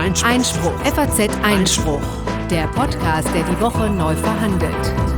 Einspruch. FAZ Einspruch. Der Podcast, der die Woche neu verhandelt.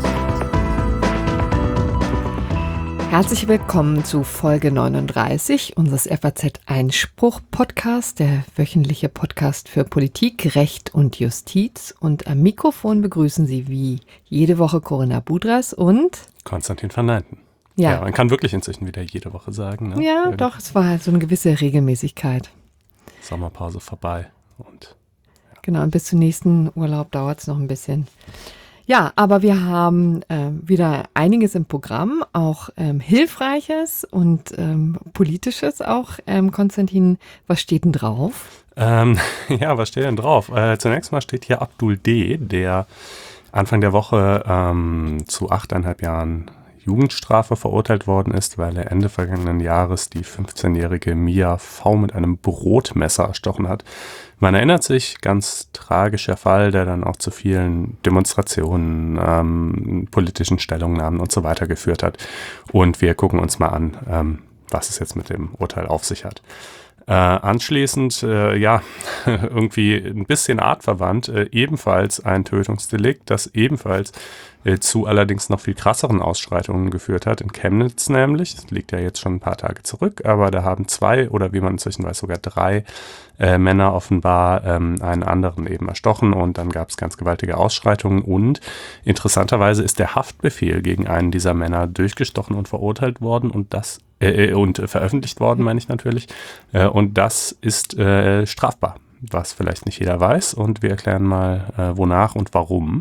Herzlich willkommen zu Folge 39 unseres FAZ Einspruch Podcast, der wöchentliche Podcast für Politik, Recht und Justiz. Und am Mikrofon begrüßen Sie wie jede Woche Corinna Budras und Konstantin van Nijten. Ja, man kann wirklich inzwischen wieder jede Woche sagen. Ne? Ja, doch, es war halt so eine gewisse Regelmäßigkeit. Sommerpause vorbei. Und Genau, und bis zum nächsten Urlaub dauert es noch ein bisschen. Ja, aber wir haben wieder einiges im Programm, auch Hilfreiches und Politisches auch. Konstantin, was steht denn drauf? Ja, was steht denn drauf? Zunächst mal steht hier Abdul D., der Anfang der Woche zu 8,5 Jahren Jugendstrafe verurteilt worden ist, weil er Ende vergangenen Jahres die 15-jährige Mia V. mit einem Brotmesser erstochen hat. Man erinnert sich, ganz tragischer Fall, der dann auch zu vielen Demonstrationen, politischen Stellungnahmen und so weiter geführt hat. Und wir gucken uns mal an, was es jetzt mit dem Urteil auf sich hat. Anschließend, irgendwie ein bisschen artverwandt, ebenfalls ein Tötungsdelikt, das ebenfalls zu allerdings noch viel krasseren Ausschreitungen geführt hat, in Chemnitz nämlich. Das liegt ja jetzt schon ein paar Tage zurück, aber da haben 2 oder wie man inzwischen weiß sogar 3 Männer offenbar einen anderen eben erstochen und dann gab es ganz gewaltige Ausschreitungen und interessanterweise ist der Haftbefehl gegen einen dieser Männer durchgestochen und verurteilt worden und das und veröffentlicht worden, meine ich natürlich. Und das ist strafbar, was vielleicht nicht jeder weiß. Und wir erklären mal, wonach und warum.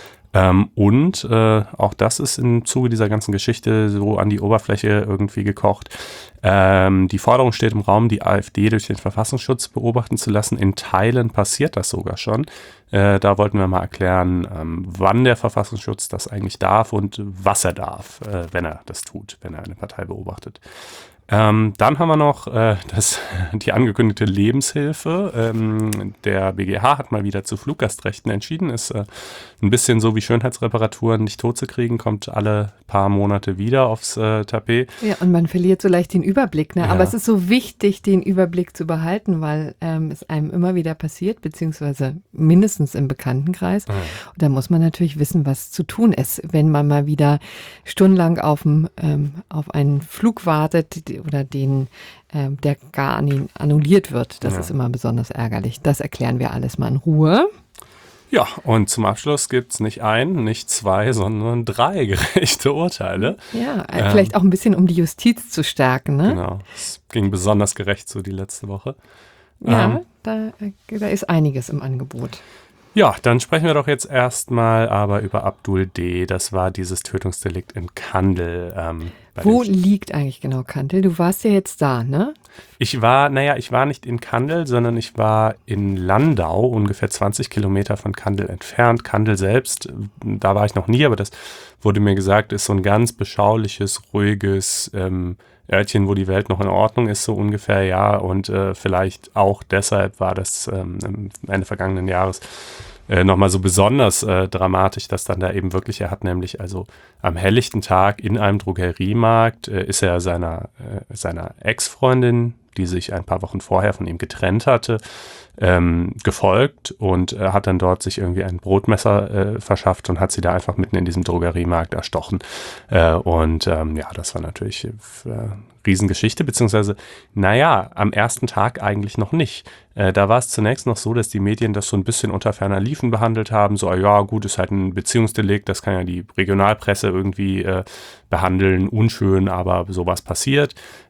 Und auch das ist im Zuge dieser ganzen Geschichte so an die Oberfläche irgendwie gekocht. Die Forderung steht im Raum, die AfD durch den Verfassungsschutz beobachten zu lassen. In Teilen passiert das sogar schon. Da wollten wir mal erklären, wann der Verfassungsschutz das eigentlich darf und was er darf, wenn er das tut, wenn er eine Partei beobachtet. Dann haben wir noch die angekündigte Lebenshilfe. Der BGH hat mal wieder zu Fluggastrechten entschieden. Ist ein bisschen so wie Schönheitsreparaturen nicht tot zu kriegen, kommt alle paar Monate wieder aufs Tapet. Ja, und man verliert so leicht den Überblick. Ne? Ja. Aber es ist so wichtig, den Überblick zu behalten, weil es einem immer wieder passiert, beziehungsweise mindestens im Bekanntenkreis. Und da muss man natürlich wissen, was zu tun ist, wenn man mal wieder stundenlang auf einen Flug wartet, oder der gar annulliert wird. Das ist immer besonders ärgerlich. Das erklären wir alles mal in Ruhe. Ja, und zum Abschluss gibt es nicht 1, nicht 2, sondern 3 gerechte Urteile. Ja, vielleicht auch ein bisschen, um die Justiz zu stärken. Ne? Genau, es ging besonders gerecht so die letzte Woche. Ja, da ist einiges im Angebot. Ja, dann sprechen wir doch jetzt erstmal aber über Abdul D. Das war dieses Tötungsdelikt in Kandel. Wo liegt eigentlich genau Kandel? Du warst ja jetzt da, ne? Ich war nicht in Kandel, sondern ich war in Landau, ungefähr 20 Kilometer von Kandel entfernt. Kandel selbst, da war ich noch nie, aber das wurde mir gesagt, ist so ein ganz beschauliches, ruhiges Örtchen, wo die Welt noch in Ordnung ist, so ungefähr, ja. Und vielleicht auch deshalb war das Ende vergangenen Jahres nochmal so besonders dramatisch, dass dann da eben wirklich, er hat nämlich also am helllichten Tag in einem Drogeriemarkt ist er seiner Ex-Freundin, die sich ein paar Wochen vorher von ihm getrennt hatte, gefolgt und hat dann dort sich irgendwie ein Brotmesser verschafft und hat sie da einfach mitten in diesem Drogeriemarkt erstochen. Das war natürlich Riesengeschichte, beziehungsweise, am ersten Tag eigentlich noch nicht. Da war es zunächst noch so, dass die Medien das so ein bisschen unter ferner Liefen behandelt haben, so, ja gut, ist halt ein Beziehungsdelikt, das kann ja die Regionalpresse irgendwie behandeln, unschön, aber sowas passiert.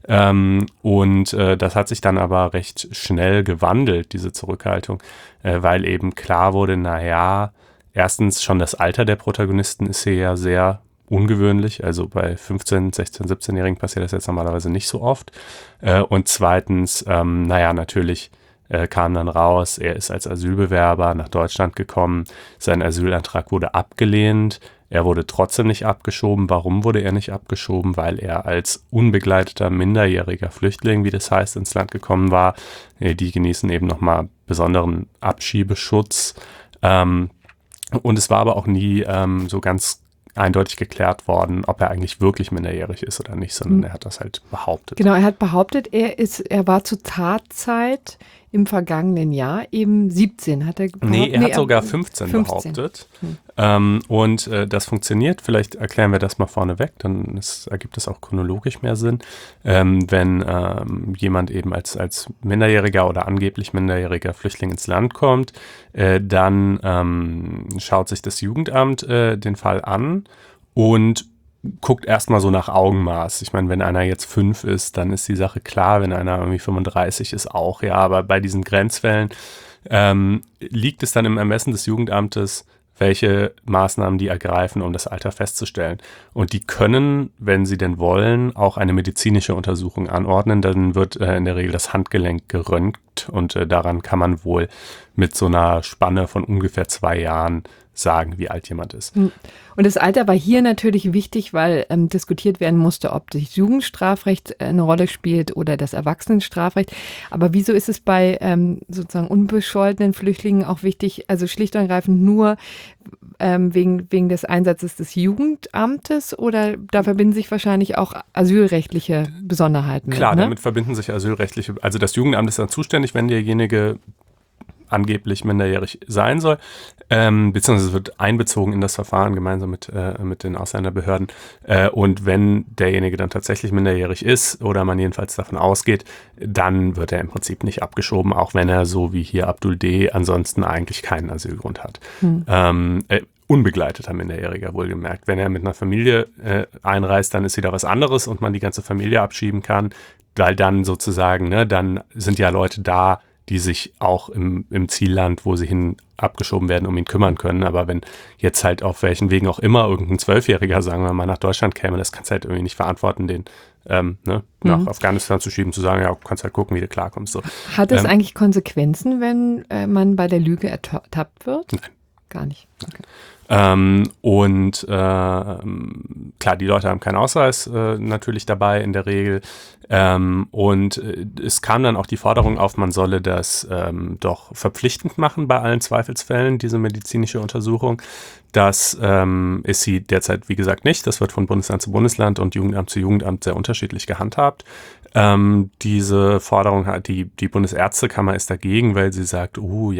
Das hat sich dann aber recht schnell gewandelt, diese Zurückhaltung, weil eben klar wurde, erstens schon das Alter der Protagonisten ist hier ja sehr ungewöhnlich, also bei 15-, 16-, 17-Jährigen passiert das jetzt normalerweise nicht so oft. Und zweitens, natürlich kam dann raus, er ist als Asylbewerber nach Deutschland gekommen, sein Asylantrag wurde abgelehnt, er wurde trotzdem nicht abgeschoben. Warum wurde er nicht abgeschoben? Weil er als unbegleiteter minderjähriger Flüchtling, wie das heißt, ins Land gekommen war. Die genießen eben nochmal besonderen Abschiebeschutz. Und es war aber auch nie so ganz eindeutig geklärt worden, ob er eigentlich wirklich minderjährig ist oder nicht, sondern er hat das halt behauptet. Genau, er hat behauptet, er war zur Tatzeit im vergangenen Jahr eben 17, hat er behauptet? Nee, er hat sogar 15 behauptet. Und das funktioniert, vielleicht erklären wir das mal vorneweg, dann ergibt es auch chronologisch mehr Sinn. Wenn jemand eben als minderjähriger oder angeblich minderjähriger Flüchtling ins Land kommt, dann schaut sich das Jugendamt den Fall an und guckt erstmal so nach Augenmaß. Ich meine, wenn einer jetzt 5 ist, dann ist die Sache klar, wenn einer irgendwie 35 ist auch, ja, aber bei diesen Grenzfällen liegt es dann im Ermessen des Jugendamtes, welche Maßnahmen die ergreifen, um das Alter festzustellen. Und die können, wenn sie denn wollen, auch eine medizinische Untersuchung anordnen. Dann wird in der Regel das Handgelenk geröntgt und daran kann man wohl mit so einer Spanne von ungefähr 2 Jahren sagen, wie alt jemand ist. Und das Alter war hier natürlich wichtig, weil diskutiert werden musste, ob das Jugendstrafrecht eine Rolle spielt oder das Erwachsenenstrafrecht. Aber wieso ist es bei sozusagen unbescholtenen Flüchtlingen auch wichtig, also schlicht und ergreifend nur wegen des Einsatzes des Jugendamtes, oder da verbinden sich wahrscheinlich auch asylrechtliche Besonderheiten? Klar, ne? Damit verbinden sich asylrechtliche, also das Jugendamt ist dann zuständig, wenn derjenige angeblich minderjährig sein soll, beziehungsweise wird einbezogen in das Verfahren gemeinsam mit den Ausländerbehörden. Und wenn derjenige dann tatsächlich minderjährig ist oder man jedenfalls davon ausgeht, dann wird er im Prinzip nicht abgeschoben, auch wenn er so wie hier Abdul D. ansonsten eigentlich keinen Asylgrund hat. Unbegleiteter Minderjähriger wohlgemerkt. Wenn er mit einer Familie einreist, dann ist wieder was anderes und man die ganze Familie abschieben kann, weil dann sozusagen, dann sind ja Leute da, die sich auch im Zielland, wo sie hin abgeschoben werden, um ihn kümmern können. Aber wenn jetzt halt auf welchen Wegen auch immer irgendein 12-Jähriger, sagen wir mal, nach Deutschland käme, das kannst du halt irgendwie nicht verantworten, den nach Afghanistan zu schieben, zu sagen, ja, du kannst halt gucken, wie du klarkommst. So. Hat es eigentlich Konsequenzen, wenn man bei der Lüge ertappt wird? Nein. Gar nicht. Okay. Klar, die Leute haben keinen Ausweis natürlich dabei in der Regel. Es kam dann auch die Forderung auf, man solle das doch verpflichtend machen bei allen Zweifelsfällen, diese medizinische Untersuchung. Das ist sie derzeit, wie gesagt, nicht. Das wird von Bundesland zu Bundesland und Jugendamt zu Jugendamt sehr unterschiedlich gehandhabt. Diese Forderung hat die Bundesärztekammer ist dagegen, weil sie sagt,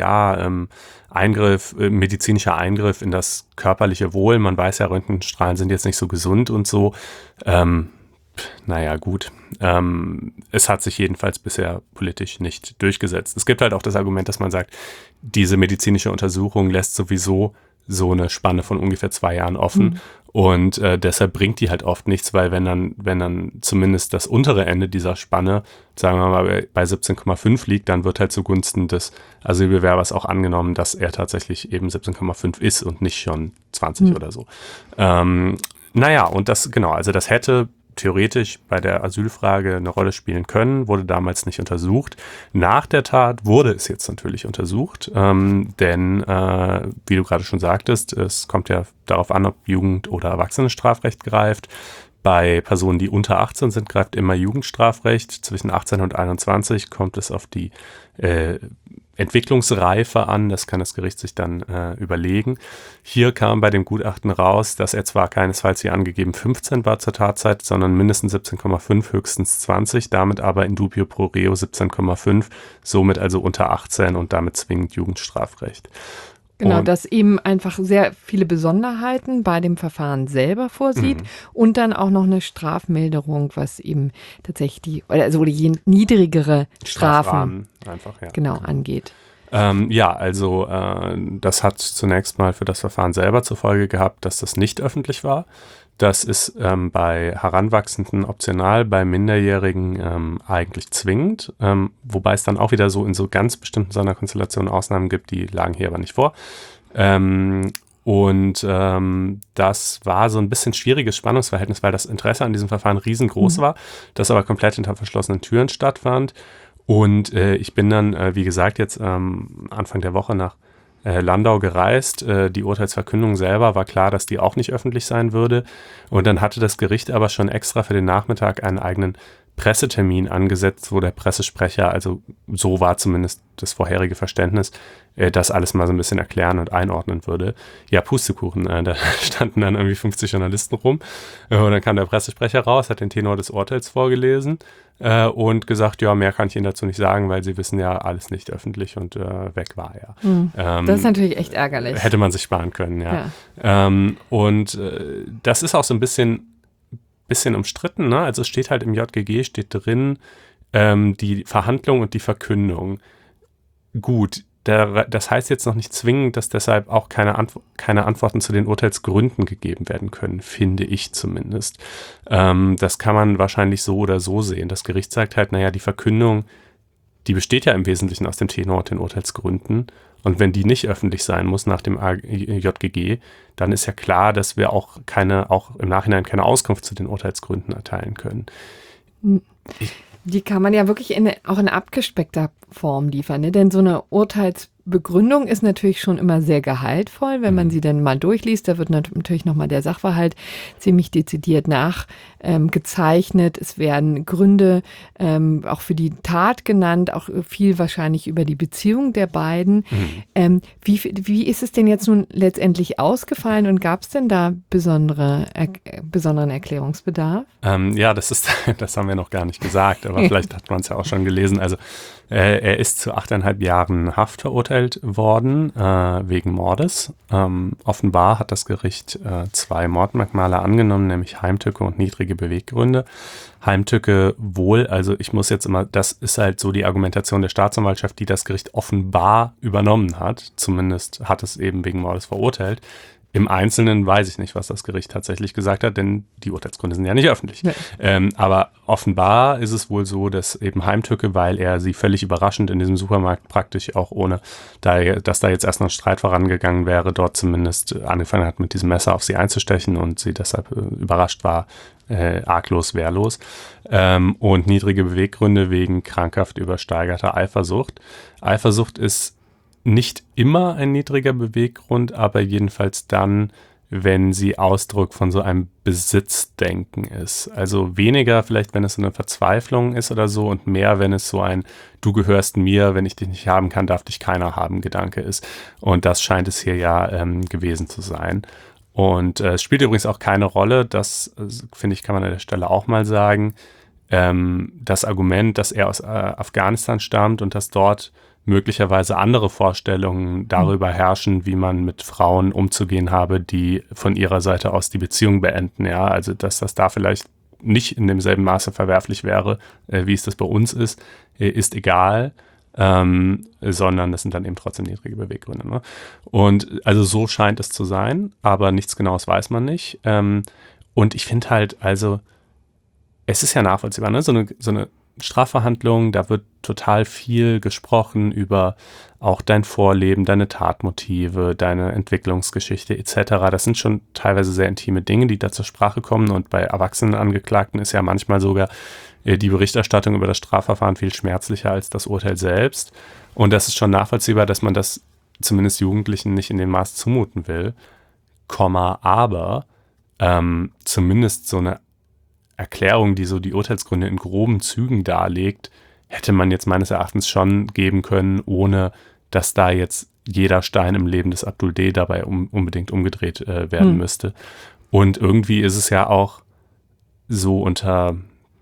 medizinischer Eingriff in das körperliche Wohl. Man weiß ja, Röntgenstrahlen sind jetzt nicht so gesund und so. Naja, gut. Es hat sich jedenfalls bisher politisch nicht durchgesetzt. Es gibt halt auch das Argument, dass man sagt, diese medizinische Untersuchung lässt sowieso so eine Spanne von ungefähr 2 Jahren offen. Und deshalb bringt die halt oft nichts, weil wenn dann zumindest das untere Ende dieser Spanne, sagen wir mal, bei 17,5 liegt, dann wird halt zugunsten des Asylbewerbers auch angenommen, dass er tatsächlich eben 17,5 ist und nicht schon 20 oder so. Und das hätte theoretisch bei der Asylfrage eine Rolle spielen können, wurde damals nicht untersucht. Nach der Tat wurde es jetzt natürlich untersucht, denn wie du gerade schon sagtest, es kommt ja darauf an, ob Jugend- oder Erwachsenenstrafrecht greift. Bei Personen, die unter 18 sind, greift immer Jugendstrafrecht. Zwischen 18 und 21 kommt es auf die Entwicklungsreife an, das kann das Gericht sich dann überlegen. Hier kam bei dem Gutachten raus, dass er zwar keinesfalls hier angegeben 15 war zur Tatzeit, sondern mindestens 17,5, höchstens 20, damit aber in dubio pro reo 17,5, somit also unter 18 und damit zwingend Jugendstrafrecht. Genau, dass eben einfach sehr viele Besonderheiten bei dem Verfahren selber vorsieht und dann auch noch eine Strafmilderung, was eben tatsächlich die niedrigere Strafen einfach, ja. Genau angeht. Das hat zunächst mal für das Verfahren selber zur Folge gehabt, dass das nicht öffentlich war. Das ist bei Heranwachsenden optional, bei Minderjährigen eigentlich zwingend, wobei es dann auch wieder so in so ganz bestimmten Sonderkonstellationen Ausnahmen gibt, die lagen hier aber nicht vor. Das war so ein bisschen schwieriges Spannungsverhältnis, weil das Interesse an diesem Verfahren riesengroß war, das aber komplett hinter verschlossenen Türen stattfand. Und ich bin dann, wie gesagt, jetzt Anfang der Woche nach Landau gereist. Die Urteilsverkündung selber war klar, dass die auch nicht öffentlich sein würde. Und dann hatte das Gericht aber schon extra für den Nachmittag einen eigenen Pressetermin angesetzt, wo der Pressesprecher, also so war zumindest das vorherige Verständnis, das alles mal so ein bisschen erklären und einordnen würde. Ja, Pustekuchen, da standen dann irgendwie 50 Journalisten rum und dann kam der Pressesprecher raus, hat den Tenor des Urteils vorgelesen und gesagt, ja, mehr kann ich Ihnen dazu nicht sagen, weil Sie wissen ja alles nicht öffentlich und weg war er. Das ist natürlich echt ärgerlich. Hätte man sich sparen können, ja. Das ist auch so ein bisschen umstritten, ne? Also es steht halt im JGG, steht drin, die Verhandlung und die Verkündung. Gut, das heißt jetzt noch nicht zwingend, dass deshalb auch keine Antworten zu den Urteilsgründen gegeben werden können, finde ich zumindest. Das kann man wahrscheinlich so oder so sehen. Das Gericht sagt halt, naja, die Verkündung, die besteht ja im Wesentlichen aus dem Tenor und den Urteilsgründen. Und wenn die nicht öffentlich sein muss nach dem JGG, dann ist ja klar, dass wir auch im Nachhinein keine Auskunft zu den Urteilsgründen erteilen können. Die kann man ja wirklich auch in abgespeckter Form liefern, ne? Denn so eine Urteilsbegründung ist natürlich schon immer sehr gehaltvoll, wenn man sie dann mal durchliest. Da wird natürlich nochmal der Sachverhalt ziemlich dezidiert gezeichnet. Es werden Gründe auch für die Tat genannt, auch viel wahrscheinlich über die Beziehung der beiden. Wie ist es denn jetzt nun letztendlich ausgefallen und gab es denn da besonderen Erklärungsbedarf? Ja, das haben wir noch gar nicht gesagt, aber vielleicht hat man es ja auch schon gelesen. Also er ist zu 8,5 Jahren Haft verurteilt worden wegen Mordes. Offenbar hat das Gericht 2 Mordmerkmale angenommen, nämlich Heimtücke und niedrige Beweggründe. Heimtücke wohl, also das ist halt so die Argumentation der Staatsanwaltschaft, die das Gericht offenbar übernommen hat. Zumindest hat es eben wegen Mordes verurteilt. Im Einzelnen weiß ich nicht, was das Gericht tatsächlich gesagt hat, denn die Urteilsgründe sind ja nicht öffentlich. Nee. Aber offenbar ist es wohl so, dass eben Heimtücke, weil er sie völlig überraschend in diesem Supermarkt praktisch auch ohne, dass da jetzt erst noch ein Streit vorangegangen wäre, dort zumindest angefangen hat, mit diesem Messer auf sie einzustechen und sie deshalb überrascht war, arglos, wehrlos. Und niedrige Beweggründe wegen krankhaft übersteigerter Eifersucht. Eifersucht ist nicht immer ein niedriger Beweggrund, aber jedenfalls dann, wenn sie Ausdruck von so einem Besitzdenken ist. Also weniger vielleicht, wenn es so eine Verzweiflung ist oder so und mehr, wenn es so ein Du gehörst mir, wenn ich dich nicht haben kann, darf dich keiner haben Gedanke ist. Und das scheint es hier ja gewesen zu sein. Und es spielt übrigens auch keine Rolle, das finde ich, kann man an der Stelle auch mal sagen, das Argument, dass er aus Afghanistan stammt und dass dort möglicherweise andere Vorstellungen darüber herrschen, wie man mit Frauen umzugehen habe, die von ihrer Seite aus die Beziehung beenden. Ja, also dass das da vielleicht nicht in demselben Maße verwerflich wäre, wie es das bei uns ist egal, sondern das sind dann eben trotzdem niedrige Beweggründe. Ne? Und also so scheint es zu sein, aber nichts Genaues weiß man nicht. Und ich finde halt, also es ist ja nachvollziehbar, ne? So eine Strafverhandlung, da wird total viel gesprochen über auch dein Vorleben, deine Tatmotive, deine Entwicklungsgeschichte etc. Das sind schon teilweise sehr intime Dinge, die da zur Sprache kommen und bei erwachsenen Angeklagten ist ja manchmal sogar die Berichterstattung über das Strafverfahren viel schmerzlicher als das Urteil selbst und das ist schon nachvollziehbar, dass man das zumindest Jugendlichen nicht in dem Maß zumuten will, aber zumindest so eine Erklärung, die so die Urteilsgründe in groben Zügen darlegt, hätte man jetzt meines Erachtens schon geben können, ohne dass da jetzt jeder Stein im Leben des Abdul D. dabei unbedingt umgedreht werden müsste. Und irgendwie ist es ja auch so unter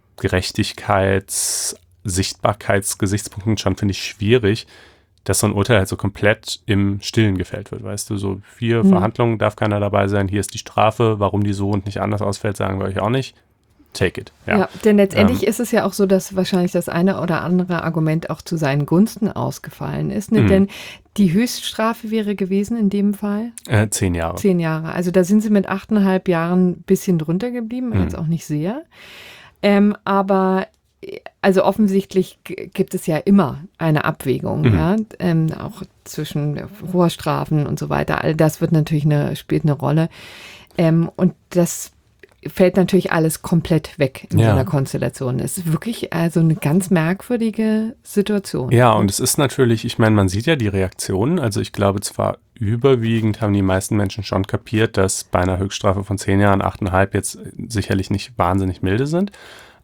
Sichtbarkeitsgesichtspunkten schon, finde ich, schwierig, dass so ein Urteil halt so komplett im Stillen gefällt wird, weißt du, so 4 Verhandlungen darf keiner dabei sein, hier ist die Strafe, warum die so und nicht anders ausfällt, sagen wir euch auch nicht. Take it. Ja, denn letztendlich ist es ja auch so, dass wahrscheinlich das eine oder andere Argument auch zu seinen Gunsten ausgefallen ist. Ne? Denn die Höchststrafe wäre gewesen in dem Fall? 10 Jahre. 10 Jahre. Also da sind sie mit 8,5 Jahren ein bisschen drunter geblieben, jetzt auch nicht sehr. Aber also offensichtlich gibt es ja immer eine Abwägung, ja? Auch zwischen Vorstrafen und so weiter. All das spielt eine Rolle. Und das fällt natürlich alles komplett weg in so einer Konstellation. Es ist wirklich also eine ganz merkwürdige Situation. Ja, und es ist natürlich, ich meine, man sieht ja die Reaktionen. Also ich glaube zwar überwiegend haben die meisten Menschen schon kapiert, dass bei einer Höchststrafe von 10 Jahren 8,5 jetzt sicherlich nicht wahnsinnig milde sind.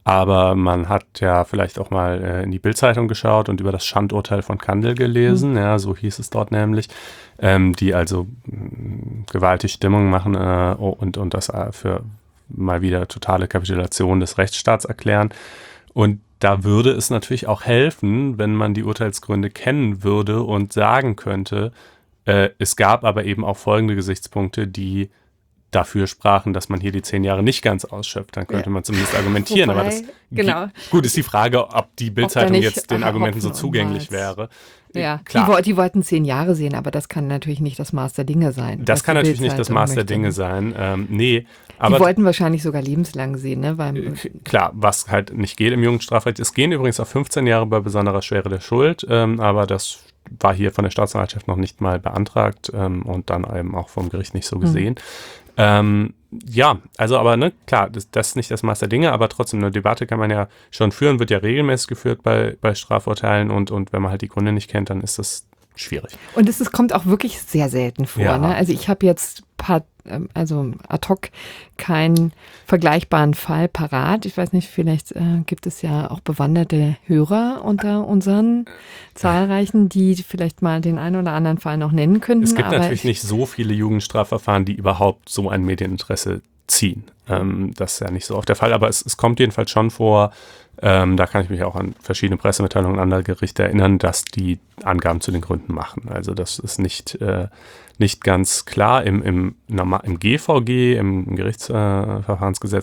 Aber man hat ja vielleicht auch mal in die Bild-Zeitung geschaut und über das Schandurteil von Kandel gelesen, ja, so hieß es dort nämlich, die also gewaltig Stimmung machen und das für mal wieder totale Kapitulation des Rechtsstaats erklären. Und da würde es natürlich auch helfen, wenn man die Urteilsgründe kennen würde und sagen könnte, es gab aber eben auch folgende Gesichtspunkte, die dafür sprachen, dass man hier die 10 Jahre nicht ganz ausschöpft. Dann könnte man zumindest argumentieren. Wobei, aber das genau. Gut ist die Frage, ob die Bild-Zeitung jetzt den Argumenten so Hopfen und zugänglich Malz. wäre. Ja, Klar. die wollten 10 Jahre sehen, aber das kann natürlich nicht das Maß der Dinge sein. Das kann die natürlich nicht das Maß der möchte. Dinge sein. Nee, Die aber wollten wahrscheinlich sogar lebenslang sehen, ne? klar, was halt nicht geht im Jugendstrafrecht. Es gehen übrigens auf 15 Jahre bei besonderer Schwere der Schuld, aber das war hier von der Staatsanwaltschaft noch nicht mal beantragt und dann eben auch vom Gericht nicht so gesehen. Ja, also aber ne, klar, das ist nicht das Maß der Dinge, aber trotzdem eine Debatte kann man ja schon führen, wird ja regelmäßig geführt bei Strafurteilen und wenn man halt die Gründe nicht kennt, dann ist das schwierig. Und es kommt auch wirklich sehr selten vor. Ja. Ne? Also ich habe jetzt ad hoc keinen vergleichbaren Fall parat. Ich weiß nicht, vielleicht gibt es ja auch bewanderte Hörer unter unseren zahlreichen, die vielleicht mal den einen oder anderen Fall noch nennen könnten. Es gibt aber natürlich nicht so viele Jugendstrafverfahren, die überhaupt so ein Medieninteresse ziehen. Das ist ja nicht so oft der Fall, aber es kommt jedenfalls schon vor, da kann ich mich auch an verschiedene Pressemitteilungen anderer Gerichte erinnern, dass die Angaben zu den Gründen machen. Also das ist nicht ganz klar im GVG, im Gerichtsverfahrensgesetz,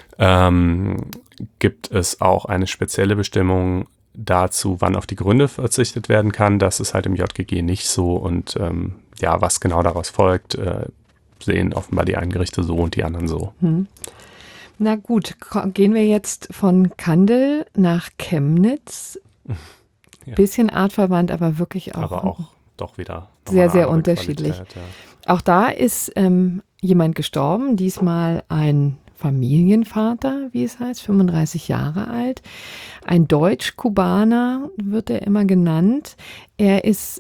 gibt es auch eine spezielle Bestimmung dazu, wann auf die Gründe verzichtet werden kann. Das ist halt im JGG nicht so und ja, was genau daraus folgt, sehen offenbar die einen Gerichte so und die anderen so. Na gut, gehen wir jetzt von Kandel nach Chemnitz. Ja. Bisschen artverwandt, aber wirklich auch. Aber auch doch wieder sehr, sehr andere unterschiedlich. Qualität, ja. Auch da ist jemand gestorben, diesmal ein Familienvater, wie es heißt, 35 Jahre alt. Ein Deutsch-Kubaner wird er immer genannt. Er ist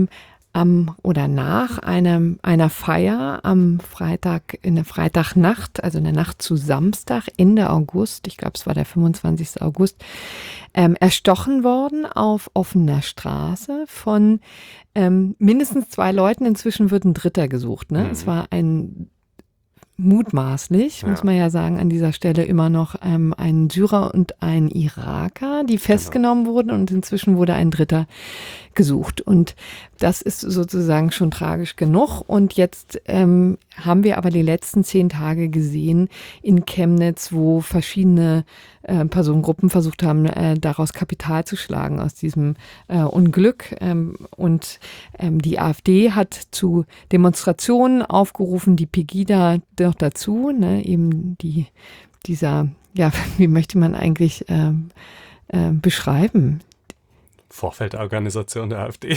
nach einer Feier am Freitag, in der Freitagnacht, also in der Nacht zu Samstag, Ende August, ich glaube es war der 25. August, erstochen worden auf offener Straße von mindestens 2 Leuten. Inzwischen wird ein dritter gesucht. Ne? Es war mutmaßlich, muss man ja sagen, an dieser Stelle immer noch ein Syrer und ein Iraker, die festgenommen wurden und inzwischen wurde ein dritter gesucht. Und das ist sozusagen schon tragisch genug. Und jetzt haben wir aber die letzten 10 Tage gesehen in Chemnitz, wo verschiedene Personengruppen versucht haben, daraus Kapital zu schlagen aus diesem Unglück. Und die AfD hat zu Demonstrationen aufgerufen, die Pegida noch dazu, ne, eben dieser, ja, wie möchte man eigentlich beschreiben? Vorfeldorganisation der AfD.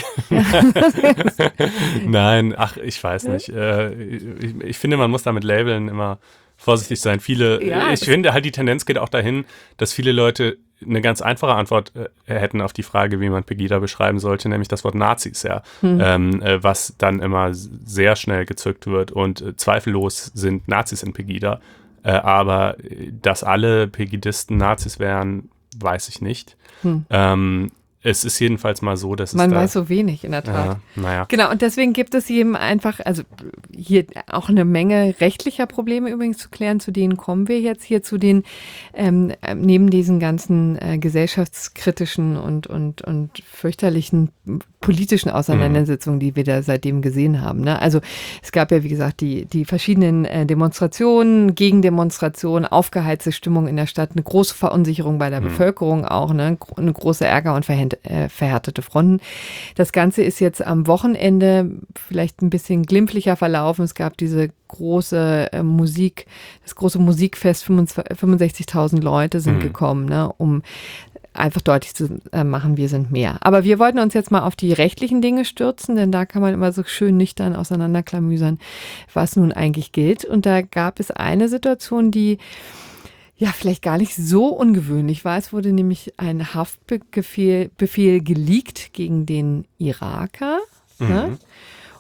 Nein, ich weiß nicht. Ich finde, man muss da mit Labeln immer vorsichtig sein. Ich finde halt, die Tendenz geht auch dahin, dass viele Leute eine ganz einfache Antwort hätten auf die Frage, wie man Pegida beschreiben sollte, nämlich das Wort Nazis, ja. Was dann immer sehr schnell gezückt wird und zweifellos sind Nazis in Pegida. Aber dass alle Pegidisten Nazis wären, weiß ich nicht. Es ist jedenfalls mal so, dass man weiß so wenig, in der Tat. Ja, naja. Genau, und deswegen gibt es jedem einfach, also hier auch eine Menge rechtlicher Probleme übrigens zu klären, zu denen kommen wir jetzt hier zu den, neben diesen ganzen gesellschaftskritischen und fürchterlichen politischen Auseinandersetzungen, die wir da seitdem gesehen haben. Ne? Also es gab ja, wie gesagt, die verschiedenen Demonstrationen, Gegendemonstrationen, aufgeheizte Stimmung in der Stadt, eine große Verunsicherung bei der Bevölkerung auch, ne? Eine große Ärger und verhärtete Fronten. Das Ganze ist jetzt am Wochenende vielleicht ein bisschen glimpflicher verlaufen. Es gab diese große das große Musikfest, 65.000 Leute sind gekommen, ne, um einfach deutlich zu machen, wir sind mehr. Aber wir wollten uns jetzt mal auf die rechtlichen Dinge stürzen, denn da kann man immer so schön nüchtern auseinanderklamüsern, was nun eigentlich gilt. Und da gab es eine Situation, die ja vielleicht gar nicht so ungewöhnlich war. Es wurde nämlich ein Haftbefehl geleakt gegen den Iraker. Ne?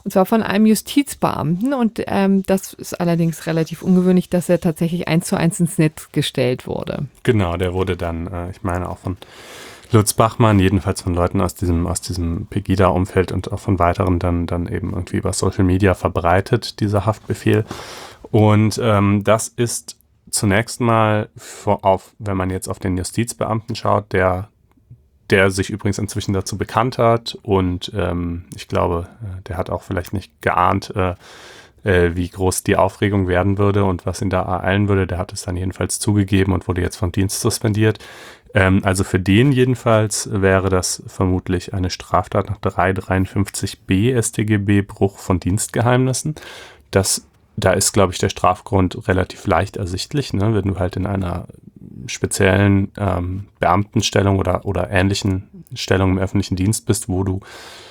Und zwar von einem Justizbeamten. Und das ist allerdings relativ ungewöhnlich, dass er tatsächlich 1:1 ins Netz gestellt wurde. Genau, der wurde dann, ich meine auch von Lutz Bachmann, jedenfalls von Leuten aus diesem Pegida-Umfeld und auch von weiteren dann eben irgendwie über Social Media verbreitet, dieser Haftbefehl. Und das ist zunächst mal, wenn man jetzt auf den Justizbeamten schaut, der sich übrigens inzwischen dazu bekannt hat und ich glaube, der hat auch vielleicht nicht geahnt, wie groß die Aufregung werden würde und was ihn da ereilen würde. Der hat es dann jedenfalls zugegeben und wurde jetzt vom Dienst suspendiert. Also für den jedenfalls wäre das vermutlich eine Straftat nach 353b StGB, Bruch von Dienstgeheimnissen. Da ist, glaube ich, der Strafgrund relativ leicht ersichtlich, ne? Wenn du halt in einer speziellen Beamtenstellung oder ähnlichen Stellung im öffentlichen Dienst bist, wo du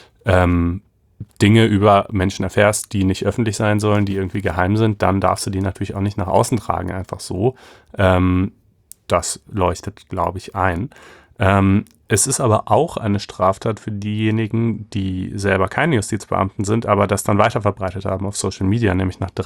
Dinge über Menschen erfährst, die nicht öffentlich sein sollen, die irgendwie geheim sind, dann darfst du die natürlich auch nicht nach außen tragen, einfach so. Das leuchtet, glaube ich, ein. Es ist aber auch eine Straftat für diejenigen, die selber keine Justizbeamten sind, aber das dann weiterverbreitet haben auf Social Media, nämlich nach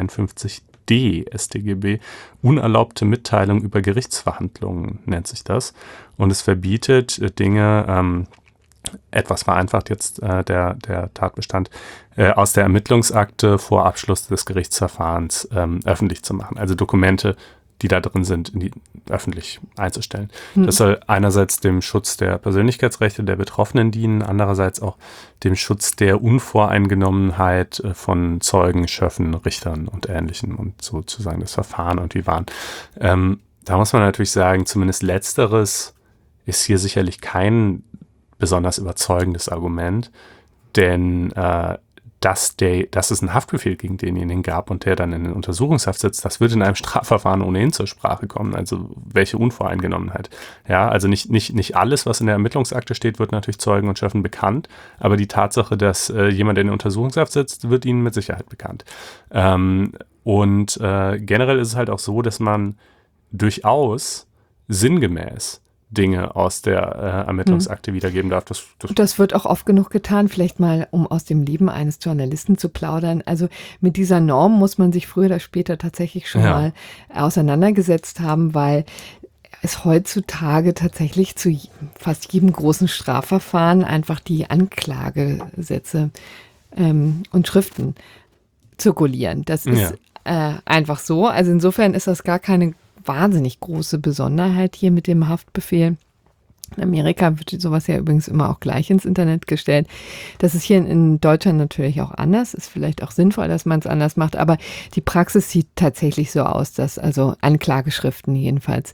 353d StGB. Unerlaubte Mitteilung über Gerichtsverhandlungen nennt sich das. Und es verbietet Dinge, etwas vereinfacht jetzt der Tatbestand, aus der Ermittlungsakte vor Abschluss des Gerichtsverfahrens öffentlich zu machen. Also Dokumente, die da drin sind, öffentlich einzustellen. Das soll einerseits dem Schutz der Persönlichkeitsrechte der Betroffenen dienen, andererseits auch dem Schutz der Unvoreingenommenheit von Zeugen, Schöffen, Richtern und Ähnlichem und sozusagen das Verfahren und wie waren. Da muss man natürlich sagen, zumindest Letzteres ist hier sicherlich kein besonders überzeugendes Argument, denn dass es einen Haftbefehl gegen denjenigen gab und der dann in den Untersuchungshaft sitzt, das wird in einem Strafverfahren ohnehin zur Sprache kommen. Also welche Unvoreingenommenheit. Ja, also nicht alles, was in der Ermittlungsakte steht, wird natürlich Zeugen und Schöffen bekannt, aber die Tatsache, dass jemand in der Untersuchungshaft sitzt, wird ihnen mit Sicherheit bekannt. Generell ist es halt auch so, dass man durchaus sinngemäß Dinge aus der Ermittlungsakte wiedergeben darf. Das wird auch oft genug getan, vielleicht mal, um aus dem Leben eines Journalisten zu plaudern. Also mit dieser Norm muss man sich früher oder später tatsächlich schon mal auseinandergesetzt haben, weil es heutzutage tatsächlich zu fast jedem großen Strafverfahren einfach die Anklagesätze und Schriften zirkulieren. Das ist einfach so. Also insofern ist das gar keine wahnsinnig große Besonderheit hier mit dem Haftbefehl. In Amerika wird sowas ja übrigens immer auch gleich ins Internet gestellt. Das ist hier in Deutschland natürlich auch anders. Ist vielleicht auch sinnvoll, dass man es anders macht. Aber die Praxis sieht tatsächlich so aus, dass also Anklageschriften jedenfalls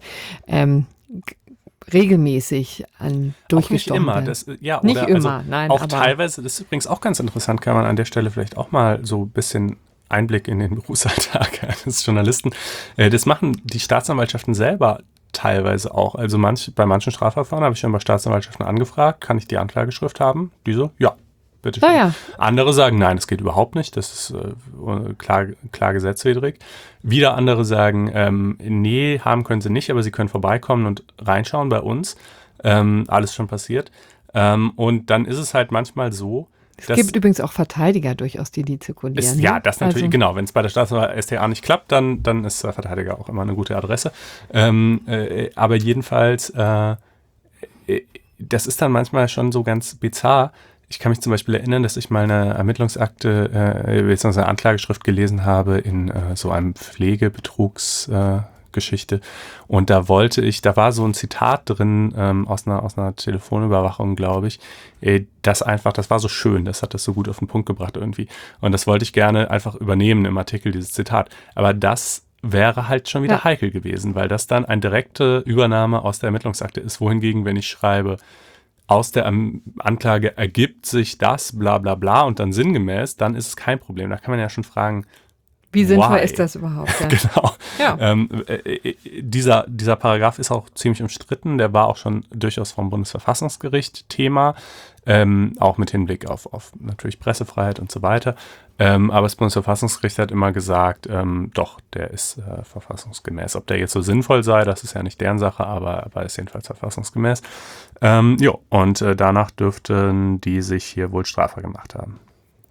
regelmäßig durchgestochen werden. Nicht immer, nein. Auch teilweise, das ist übrigens auch ganz interessant, kann man an der Stelle vielleicht auch mal so ein bisschen Einblick in den Berufsalltag eines Journalisten. Das machen die Staatsanwaltschaften selber teilweise auch. Also bei manchen Strafverfahren habe ich schon bei Staatsanwaltschaften angefragt, kann ich die Anklageschrift haben? Die so, ja, bitte schön. Ja. Andere sagen, nein, das geht überhaupt nicht, das ist klar gesetzwidrig. Wieder andere sagen, nee, haben können sie nicht, aber sie können vorbeikommen und reinschauen bei uns. Alles schon passiert. Und dann ist es halt manchmal so, es gibt übrigens auch Verteidiger durchaus, die zirkulieren. Ja, das natürlich, genau. Wenn es bei der Staatsanwaltschaft STA nicht klappt, dann ist der Verteidiger auch immer eine gute Adresse. Aber jedenfalls, das ist dann manchmal schon so ganz bizarr. Ich kann mich zum Beispiel erinnern, dass ich mal eine Ermittlungsakte, beziehungsweise eine Anklageschrift gelesen habe in so einem Pflegebetrugsgeschichte. Und da war so ein Zitat drin aus einer Telefonüberwachung, glaube ich, das war so schön, das hat das so gut auf den Punkt gebracht irgendwie. Und das wollte ich gerne einfach übernehmen im Artikel, dieses Zitat. Aber das wäre halt schon wieder heikel gewesen, weil das dann eine direkte Übernahme aus der Ermittlungsakte ist. Wohingegen, wenn ich schreibe, aus der Anklage ergibt sich das, bla bla bla und dann sinngemäß, dann ist es kein Problem. Da kann man ja schon fragen, wie sinnvoll ist das überhaupt? Ja. Genau. Ja. Dieser Paragraph ist auch ziemlich umstritten. Der war auch schon durchaus vom Bundesverfassungsgericht Thema, auch mit Hinblick auf natürlich Pressefreiheit und so weiter. Aber das Bundesverfassungsgericht hat immer gesagt, doch, der ist verfassungsgemäß. Ob der jetzt so sinnvoll sei, das ist ja nicht deren Sache, aber ist jedenfalls verfassungsgemäß. Und danach dürften die sich hier wohl strafbar gemacht haben.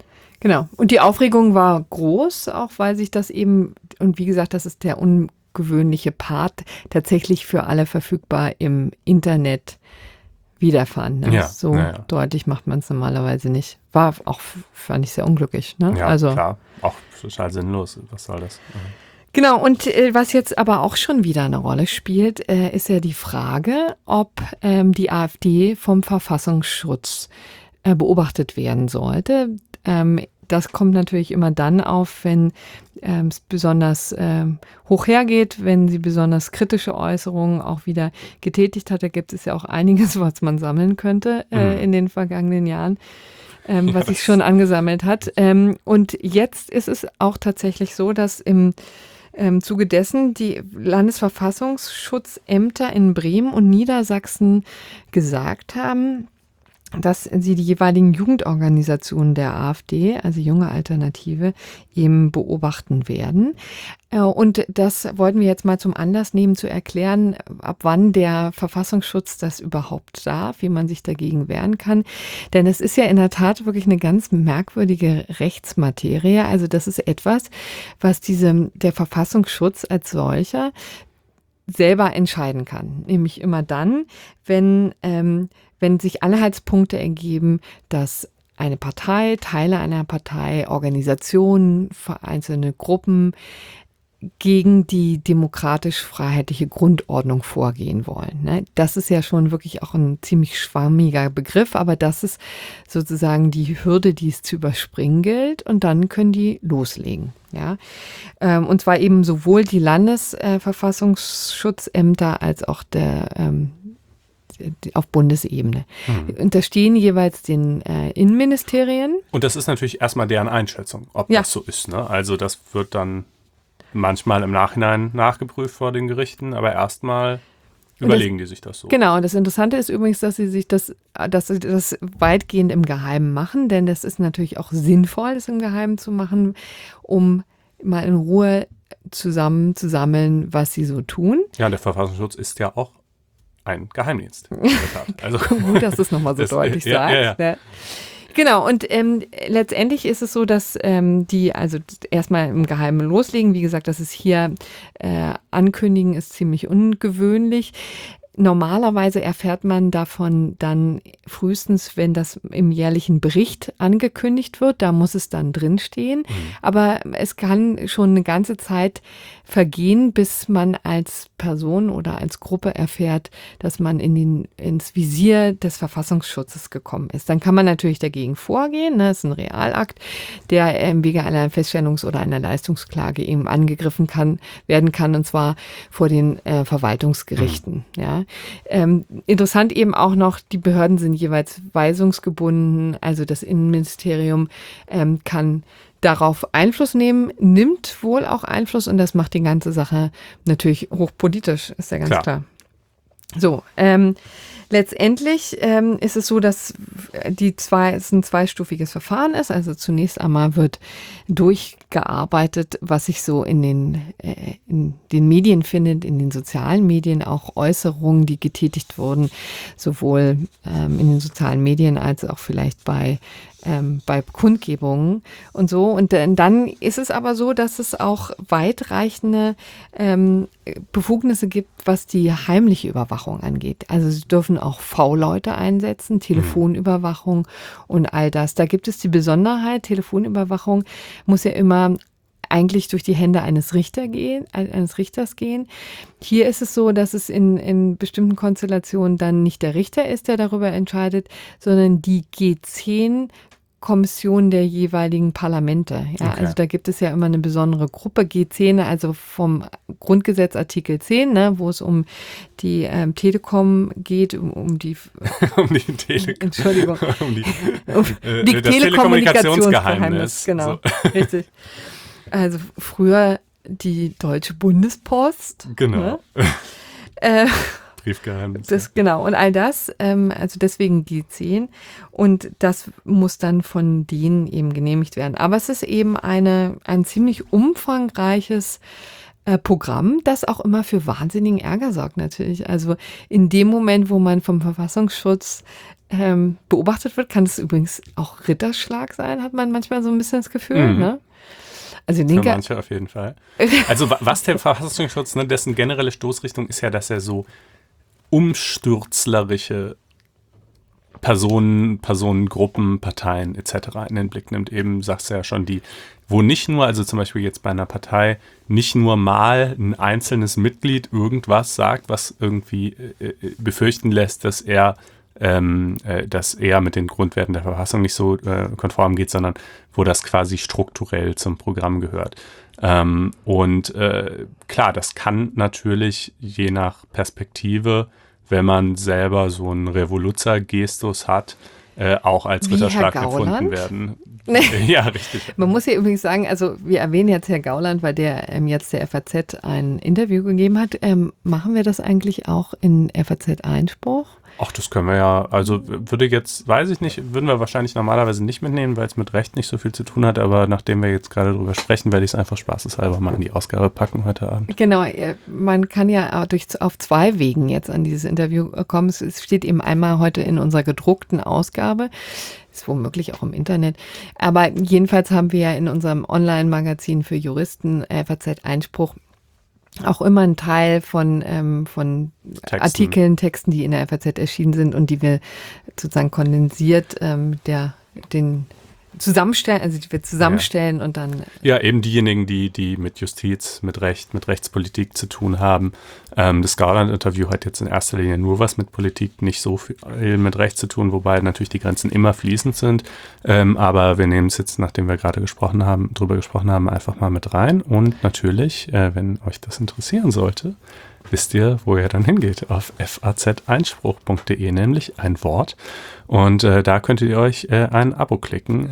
Genau. Und die Aufregung war groß, auch weil sich das eben, und wie gesagt, das ist der ungewöhnliche Part, tatsächlich für alle verfügbar im Internet wiederfand. Ne? Ja, So deutlich macht man es normalerweise nicht. War auch, fand ich sehr unglücklich. Ne? Ja, also, klar. Auch total sinnlos. Was soll das? Genau, und was jetzt aber auch schon wieder eine Rolle spielt, ist ja die Frage, ob die AfD vom Verfassungsschutz beobachtet werden sollte. Das kommt natürlich immer dann auf, wenn es besonders hoch hergeht, wenn sie besonders kritische Äußerungen auch wieder getätigt hat. Da gibt es ja auch einiges, was man sammeln könnte in den vergangenen Jahren, was sich schon angesammelt hat. Und jetzt ist es auch tatsächlich so, dass im Zuge dessen die Landesverfassungsschutzämter in Bremen und Niedersachsen gesagt haben, dass sie die jeweiligen Jugendorganisationen der AfD, also Junge Alternative, eben beobachten werden. Und das wollten wir jetzt mal zum Anlass nehmen, zu erklären, ab wann der Verfassungsschutz das überhaupt darf, wie man sich dagegen wehren kann. Denn es ist ja in der Tat wirklich eine ganz merkwürdige Rechtsmaterie. Also das ist etwas, was der Verfassungsschutz als solcher selber entscheiden kann. Nämlich immer dann, wenn sich Anhaltspunkte ergeben, dass eine Partei, Teile einer Partei, Organisationen, einzelne Gruppen gegen die demokratisch-freiheitliche Grundordnung vorgehen wollen. Das ist ja schon wirklich auch ein ziemlich schwammiger Begriff, aber das ist sozusagen die Hürde, die es zu überspringen gilt, und dann können die loslegen. Ja, und zwar eben sowohl die Landesverfassungsschutzämter als auch auf Bundesebene. Unterstehen jeweils den Innenministerien. Und das ist natürlich erstmal deren Einschätzung, ob das so ist. Ne? Also das wird dann manchmal im Nachhinein nachgeprüft vor den Gerichten, aber erstmal überlegen die sich das so. Genau, und das Interessante ist übrigens, dass sie das weitgehend im Geheimen machen, denn das ist natürlich auch sinnvoll, das im Geheimen zu machen, um mal in Ruhe zusammen zu sammeln, was sie so tun. Ja, der Verfassungsschutz ist ja auch ein Geheimdienst. Also, gut, dass du es nochmal so deutlich sagst. Ja. Genau, und letztendlich ist es so, dass die also erstmal im Geheimen loslegen. Wie gesagt, das ist hier ankündigen, ist ziemlich ungewöhnlich. Normalerweise erfährt man davon dann frühestens, wenn das im jährlichen Bericht angekündigt wird. Da muss es dann drinstehen. Aber es kann schon eine ganze Zeit vergehen, bis man als Person oder als Gruppe erfährt, dass man ins Visier des Verfassungsschutzes gekommen ist. Dann kann man natürlich dagegen vorgehen. Das ist ein Realakt, der im Wege einer Feststellungs- oder einer Leistungsklage eben angegriffen werden kann, und zwar vor den Verwaltungsgerichten. Ja. Interessant eben auch noch, die Behörden sind jeweils weisungsgebunden. Also das Innenministerium kann darauf Einfluss nehmen, nimmt wohl auch Einfluss, und das macht die ganze Sache natürlich hochpolitisch, ist ja ganz klar. So, letztendlich ist es so, dass es ein zweistufiges Verfahren ist. Also zunächst einmal wird durchgearbeitet, was sich so in den Medien findet, in den sozialen Medien, auch Äußerungen, die getätigt wurden, sowohl in den sozialen Medien als auch vielleicht bei Kundgebungen und so. Und dann ist es aber so, dass es auch weitreichende Befugnisse gibt, was die heimliche Überwachung angeht. Also sie dürfen auch V-Leute einsetzen, Telefonüberwachung und all das. Da gibt es die Besonderheit, Telefonüberwachung muss ja immer eigentlich durch die Hände eines Richters gehen. Hier ist es so, dass es in bestimmten Konstellationen dann nicht der Richter ist, der darüber entscheidet, sondern die G10-Kommission der jeweiligen Parlamente. Ja, okay. Also da gibt es ja immer eine besondere Gruppe, G10, also vom Grundgesetz Artikel 10, ne, wo es um die Telekom geht, um die Entschuldigung. um die Telekommunikationsgeheimnis. Genau, so. Richtig. Also früher die Deutsche Bundespost. Genau. Ne? Briefgeheimnis. Genau, und all das, also deswegen G10, und das muss dann von denen eben genehmigt werden. Aber es ist eben ein ziemlich umfangreiches Programm, das auch immer für wahnsinnigen Ärger sorgt natürlich. Also in dem Moment, wo man vom Verfassungsschutz beobachtet wird, kann es übrigens auch Ritterschlag sein, hat man manchmal so ein bisschen das Gefühl. Ne? Also für manche auf jeden Fall. Also was der Verfassungsschutz, ne, dessen generelle Stoßrichtung ist ja, dass er so umstürzlerische Personengruppen, Parteien etc. in den Blick nimmt. Eben sagst du ja schon, wo nicht nur, also zum Beispiel jetzt bei einer Partei, nicht nur mal ein einzelnes Mitglied irgendwas sagt, was irgendwie befürchten lässt, dass er mit den Grundwerten der Verfassung nicht so konform geht, sondern wo das quasi strukturell zum Programm gehört. Klar, das kann natürlich je nach Perspektive, wenn man selber so einen Revoluzzer-Gestus hat, auch als Ritterschlag empfunden werden. Ja, richtig. Man muss hier übrigens sagen, also wir erwähnen jetzt Herr Gauland, weil der jetzt der FAZ ein Interview gegeben hat. Machen wir das eigentlich auch in FAZ Einspruch? Ach, das können wir ja, also würden wir wahrscheinlich normalerweise nicht mitnehmen, weil es mit Recht nicht so viel zu tun hat, aber nachdem wir jetzt gerade drüber sprechen, werde ich es einfach spaßeshalber mal in die Ausgabe packen heute Abend. Genau, man kann ja auf 2 Wegen jetzt an dieses Interview kommen. Es steht eben einmal heute in unserer gedruckten Ausgabe, ist womöglich auch im Internet, aber jedenfalls haben wir ja in unserem Online-Magazin für Juristen FAZ Einspruch auch immer ein Teil von Artikeln, Texten, die in der FAZ erschienen sind und die wir sozusagen kondensiert zusammenstellen und dann... Ja, eben diejenigen, die mit Justiz, mit Recht, mit Rechtspolitik zu tun haben. Das Gauland-Interview hat jetzt in erster Linie nur was mit Politik, nicht so viel mit Recht zu tun, wobei natürlich die Grenzen immer fließend sind. Aber wir nehmen es jetzt, nachdem wir gerade drüber gesprochen haben, einfach mal mit rein. Und natürlich, wenn euch das interessieren sollte, wisst ihr, wo ihr dann hingeht, auf fazeinspruch.de, nämlich ein Wort. Und da könntet ihr euch ein Abo klicken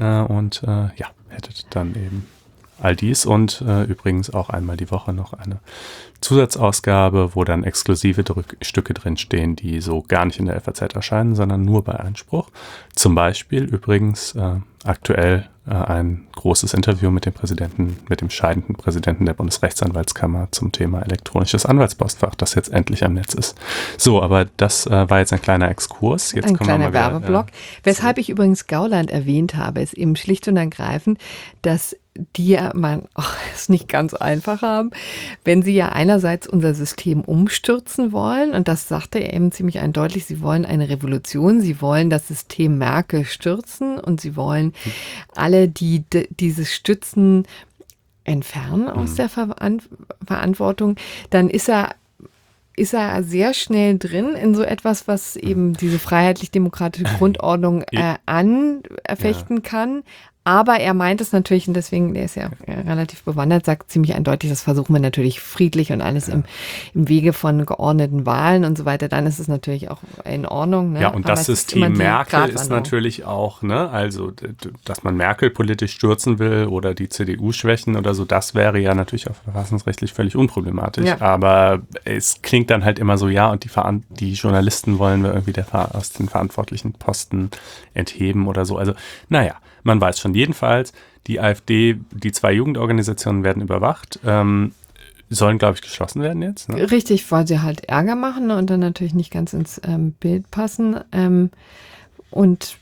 hättet dann eben all dies und übrigens auch einmal die Woche noch eine Zusatzausgabe, wo dann exklusive Stücke drinstehen, die so gar nicht in der FAZ erscheinen, sondern nur bei Einspruch. Zum Beispiel übrigens aktuell ein großes Interview mit dem scheidenden Präsidenten der Bundesrechtsanwaltskammer zum Thema elektronisches Anwaltspostfach, das jetzt endlich am Netz ist. So, aber das war jetzt ein kleiner Exkurs. Jetzt ein kleiner Werbeblock. Weshalb ich übrigens Gauland erwähnt habe, ist eben schlicht und ergreifend, dass die es nicht ganz einfach haben, wenn sie ja einerseits unser System umstürzen wollen, und das sagte er eben ziemlich eindeutig, sie wollen eine Revolution, sie wollen das System Merkel stürzen und sie wollen alle, die dieses Stützen, entfernen aus der Verantwortung, dann ist er sehr schnell drin in so etwas, was eben diese freiheitlich-demokratische Grundordnung anfechten kann. Aber er meint es natürlich, und deswegen, der ist ja relativ bewandert, sagt ziemlich eindeutig, das versuchen wir natürlich friedlich und alles im Wege von geordneten Wahlen und so weiter. Dann ist es natürlich auch in Ordnung. Ne? Ja, und das System Merkel ist natürlich auch, ne, also, dass man Merkel politisch stürzen will oder die CDU schwächen oder so, das wäre ja natürlich auch verfassungsrechtlich völlig unproblematisch. Ja. Aber es klingt dann halt immer so, ja, und die Journalisten wollen wir irgendwie aus den verantwortlichen Posten entheben oder so. Also, naja. Man weiß schon. Jedenfalls, die AfD, die 2 Jugendorganisationen werden überwacht, sollen, glaube ich, geschlossen werden jetzt. Ne? Richtig, weil sie halt Ärger machen und dann natürlich nicht ganz ins Bild passen. Und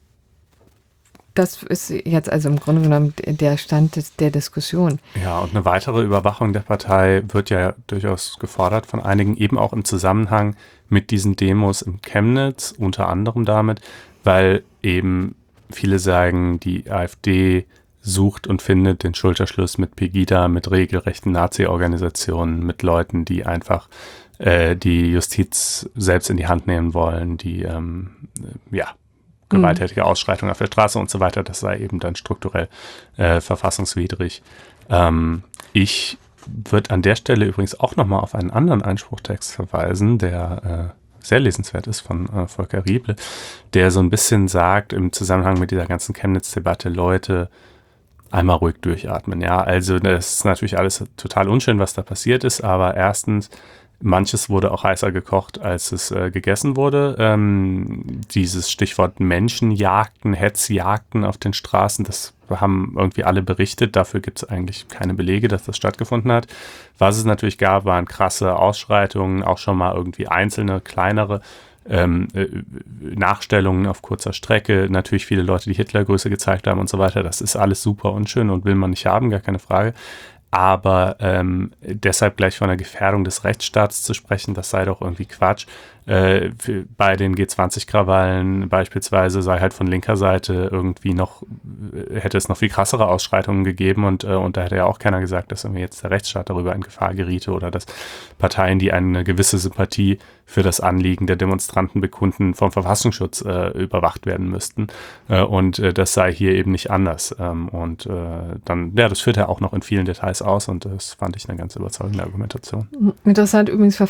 das ist jetzt also im Grunde genommen der Stand der Diskussion. Ja, und eine weitere Überwachung der Partei wird ja durchaus gefordert von einigen, eben auch im Zusammenhang mit diesen Demos im Chemnitz, unter anderem damit, weil eben viele sagen, die AfD sucht und findet den Schulterschluss mit Pegida, mit regelrechten Nazi-Organisationen, mit Leuten, die einfach die Justiz selbst in die Hand nehmen wollen, die gewalttätige Ausschreitungen auf der Straße und so weiter. Das sei eben dann strukturell verfassungswidrig. Ich würde an der Stelle übrigens auch nochmal auf einen anderen Einspruchtext verweisen, der sehr lesenswert ist, von Volker Rieble, der so ein bisschen sagt, im Zusammenhang mit dieser ganzen Chemnitz-Debatte, Leute, einmal ruhig durchatmen. Ja, also das ist natürlich alles total unschön, was da passiert ist, aber erstens, Manches wurde auch heißer gekocht, als es gegessen wurde. Dieses Stichwort Menschenjagden, Hetzjagden auf den Straßen, das haben irgendwie alle berichtet. Dafür gibt es eigentlich keine Belege, dass das stattgefunden hat. Was es natürlich gab, waren krasse Ausschreitungen, auch schon mal irgendwie einzelne, kleinere Nachstellungen auf kurzer Strecke. Natürlich viele Leute, die Hitlergrüße gezeigt haben und so weiter. Das ist alles super unschön und will man nicht haben, gar keine Frage. Aber deshalb gleich von der Gefährdung des Rechtsstaats zu sprechen, das sei doch irgendwie Quatsch. Bei den G20-Krawallen beispielsweise sei halt von linker Seite irgendwie noch, hätte es noch viel krassere Ausschreitungen gegeben und da hätte ja auch keiner gesagt, dass irgendwie jetzt der Rechtsstaat darüber in Gefahr geriete oder dass Parteien, die eine gewisse Sympathie für das Anliegen der Demonstranten bekunden, vom Verfassungsschutz überwacht werden müssten. Und das sei hier eben nicht anders. Dann, ja, das führt er auch noch in vielen Details aus und das fand ich eine ganz überzeugende Argumentation. Interessant übrigens,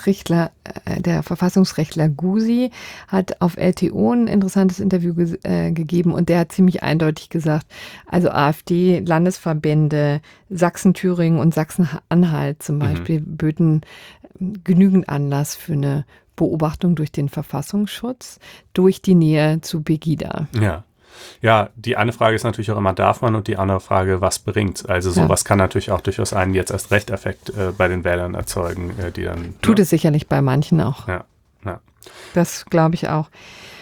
der Verfassungsrechtler Gusi hat auf LTO ein interessantes Interview gegeben und der hat ziemlich eindeutig gesagt, also AfD, Landesverbände, Sachsen, Thüringen und Sachsen-Anhalt zum Beispiel böten genügend Anlass für eine Beobachtung durch den Verfassungsschutz, durch die Nähe zu Pegida. Ja, die eine Frage ist natürlich auch immer, darf man, und die andere Frage, was bringt. Also sowas kann natürlich auch durchaus einen jetzt erst Recht-Effekt bei den Wählern erzeugen, die dann... Tut es sicherlich bei manchen auch. Ja. Das glaube ich auch.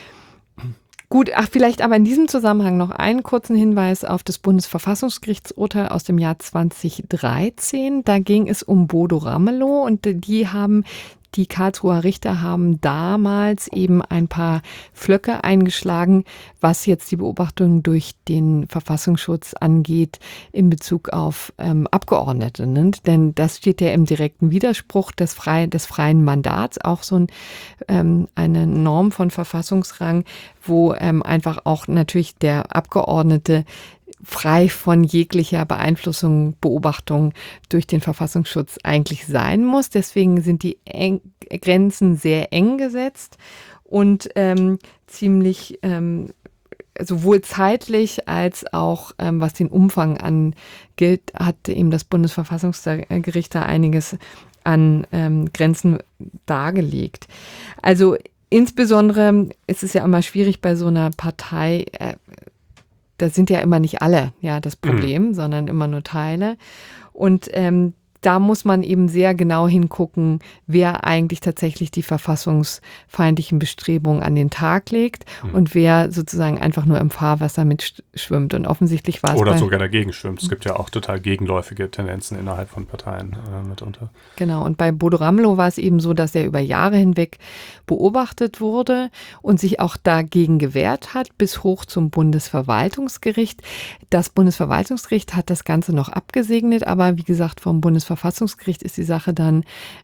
Gut, vielleicht aber in diesem Zusammenhang noch einen kurzen Hinweis auf das Bundesverfassungsgerichtsurteil aus dem Jahr 2013. Da ging es um Bodo Ramelow und die Karlsruher Richter haben damals eben ein paar Pflöcke eingeschlagen, was jetzt die Beobachtung durch den Verfassungsschutz angeht in Bezug auf Abgeordnete. Ne? Denn das steht ja im direkten Widerspruch des freien Mandats, auch so eine Norm von Verfassungsrang, wo einfach auch natürlich der Abgeordnete frei von jeglicher Beeinflussung, Beobachtung durch den Verfassungsschutz eigentlich sein muss. Deswegen sind die Grenzen sehr eng gesetzt und ziemlich sowohl zeitlich als auch was den Umfang angeht, hat eben das Bundesverfassungsgericht da einiges an Grenzen dargelegt. Also insbesondere ist es ja immer schwierig bei so einer Partei, da sind ja immer nicht alle das Problem, sondern immer nur Teile. Und da muss man eben sehr genau hingucken, wer eigentlich tatsächlich die verfassungsfeindlichen Bestrebungen an den Tag legt und wer sozusagen einfach nur im Fahrwasser mitschwimmt. Und offensichtlich war es oder sogar dagegen schwimmt. Es gibt ja auch total gegenläufige Tendenzen innerhalb von Parteien mitunter. Genau, und bei Bodo Ramelow war es eben so, dass er über Jahre hinweg beobachtet wurde und sich auch dagegen gewehrt hat, bis hoch zum Bundesverwaltungsgericht. Das Bundesverwaltungsgericht hat das Ganze noch abgesegnet, aber wie gesagt, vom Bundesverfassungsgericht ist die Sache dann,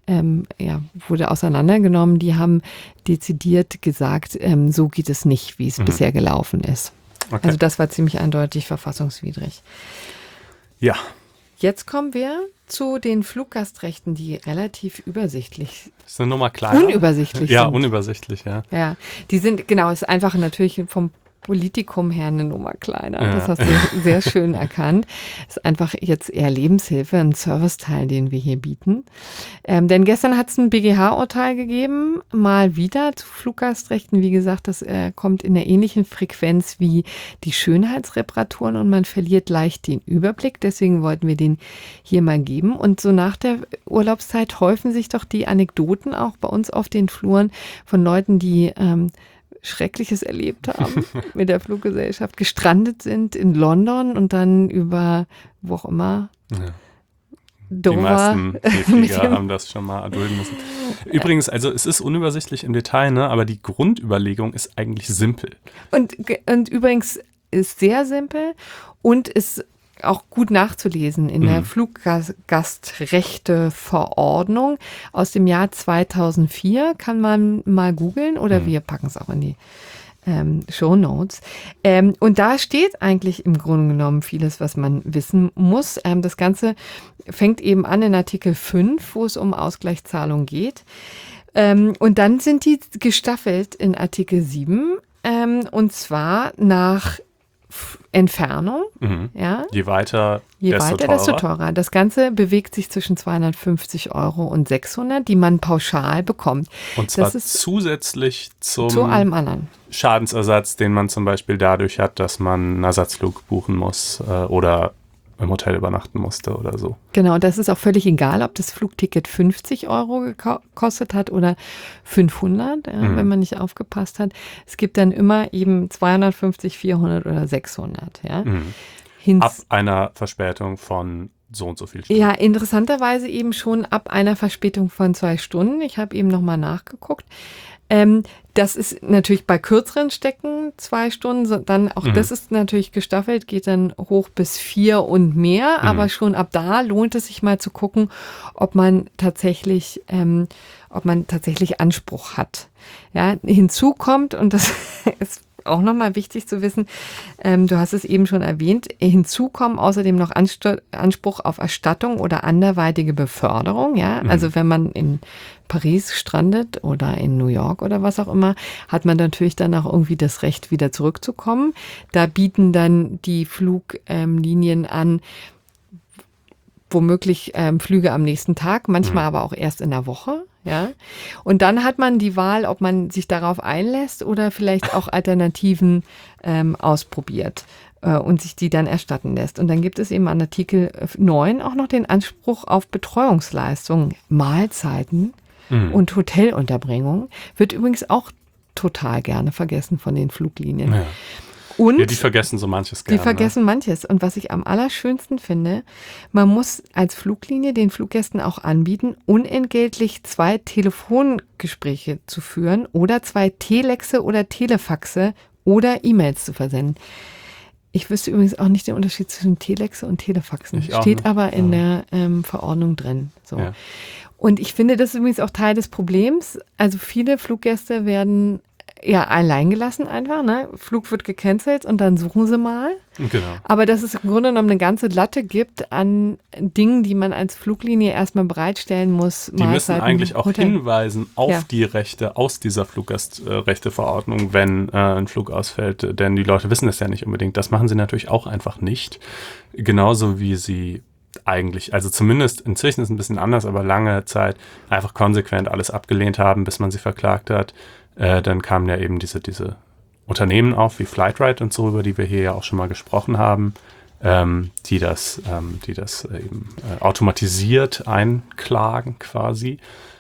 wurde auseinandergenommen. Die haben dezidiert gesagt, so geht es nicht, wie es bisher gelaufen ist. Okay. Also das war ziemlich eindeutig verfassungswidrig. Ja. Jetzt kommen wir zu den Fluggastrechten, die relativ übersichtlich ist eine Nummer kleiner. Unübersichtlich ja, sind. Unübersichtlich, ja. Ja, die sind, genau, ist einfach natürlich vom Politikum her eine Nummer kleiner. Ja. Das hast du sehr schön erkannt. Ist einfach jetzt eher Lebenshilfe, ein Serviceteil, den wir hier bieten. Denn gestern hat es ein BGH-Urteil gegeben, mal wieder zu Fluggastrechten. Wie gesagt, das kommt in der ähnlichen Frequenz wie die Schönheitsreparaturen und man verliert leicht den Überblick. Deswegen wollten wir den hier mal geben. Und so nach der Urlaubszeit häufen sich doch die Anekdoten auch bei uns auf den Fluren von Leuten, die Schreckliches erlebt haben mit der Fluggesellschaft, gestrandet sind in London und dann über wo auch immer. Ja. Dover. Die meisten Flieger haben das schon mal erdulden müssen. Übrigens, also es ist unübersichtlich im Detail, ne, aber die Grundüberlegung ist eigentlich simpel. Und übrigens ist sehr simpel und ist auch gut nachzulesen in der Fluggastrechteverordnung aus dem Jahr 2004. Kann man mal googeln oder wir packen es auch in die Shownotes. Und da steht eigentlich im Grunde genommen vieles, was man wissen muss. Das Ganze fängt eben an in Artikel 5, wo es um Ausgleichszahlung geht. Und dann sind die gestaffelt in Artikel 7 und zwar nach Entfernung. Ja. Je weiter, desto teurer. Das Ganze bewegt sich zwischen 250 € und 600, die man pauschal bekommt. Und zwar zusätzlich zu allem anderen Schadensersatz, den man zum Beispiel dadurch hat, dass man einen Ersatzflug buchen muss oder im Hotel übernachten musste oder so. Genau, das ist auch völlig egal, ob das Flugticket 50 € gekostet hat oder 500, wenn man nicht aufgepasst hat. Es gibt dann immer eben 250, 400 oder 600. Ja. Ab einer Verspätung von so und so viel Stunden. Ja, interessanterweise eben schon ab einer Verspätung von 2 Stunden. Ich habe eben nochmal nachgeguckt. Das ist natürlich bei kürzeren Strecken 2 Stunden, dann auch das ist natürlich gestaffelt, geht dann hoch bis 4 und mehr, aber schon ab da lohnt es sich mal zu gucken, ob man tatsächlich Anspruch hat. Ja, hinzu kommt, und das ist auch nochmal wichtig zu wissen, du hast es eben schon erwähnt, hinzu kommen außerdem noch Anspruch auf Erstattung oder anderweitige Beförderung. Ja? Also wenn man in Paris strandet oder in New York oder was auch immer, hat man natürlich dann auch irgendwie das Recht, wieder zurückzukommen. Da bieten dann die Fluglinien an, womöglich Flüge am nächsten Tag, manchmal aber auch erst in der Woche. Ja, und dann hat man die Wahl, ob man sich darauf einlässt oder vielleicht auch Alternativen ausprobiert und sich die dann erstatten lässt. Und dann gibt es eben an Artikel 9 auch noch den Anspruch auf Betreuungsleistungen, Mahlzeiten und Hotelunterbringung. Wird übrigens auch total gerne vergessen von den Fluglinien. Ja. Und die vergessen so manches gerne. Die vergessen manches. Und was ich am allerschönsten finde, man muss als Fluglinie den Fluggästen auch anbieten, unentgeltlich 2 Telefongespräche zu führen oder 2 Telexe oder Telefaxe oder E-Mails zu versenden. Ich wüsste übrigens auch nicht den Unterschied zwischen Telexe und Telefaxen. Steht aber in der Verordnung drin. So. Ja. Und ich finde, das ist übrigens auch Teil des Problems. Also viele Fluggäste werden allein gelassen einfach, ne? Flug wird gecancelt und dann suchen sie mal. Genau. Aber dass es im Grunde genommen eine ganze Latte gibt an Dingen, die man als Fluglinie erstmal bereitstellen muss. Die müssen eigentlich auch hinweisen auf die Rechte aus dieser Fluggastrechteverordnung, wenn ein Flug ausfällt, denn die Leute wissen es ja nicht unbedingt. Das machen sie natürlich auch einfach nicht. Genauso wie sie eigentlich, also zumindest inzwischen ist es ein bisschen anders, aber lange Zeit einfach konsequent alles abgelehnt haben, bis man sie verklagt hat. Dann kamen ja eben diese Unternehmen auf, wie Flightride und so, über die wir hier ja auch schon mal gesprochen haben, die das eben automatisiert einklagen quasi.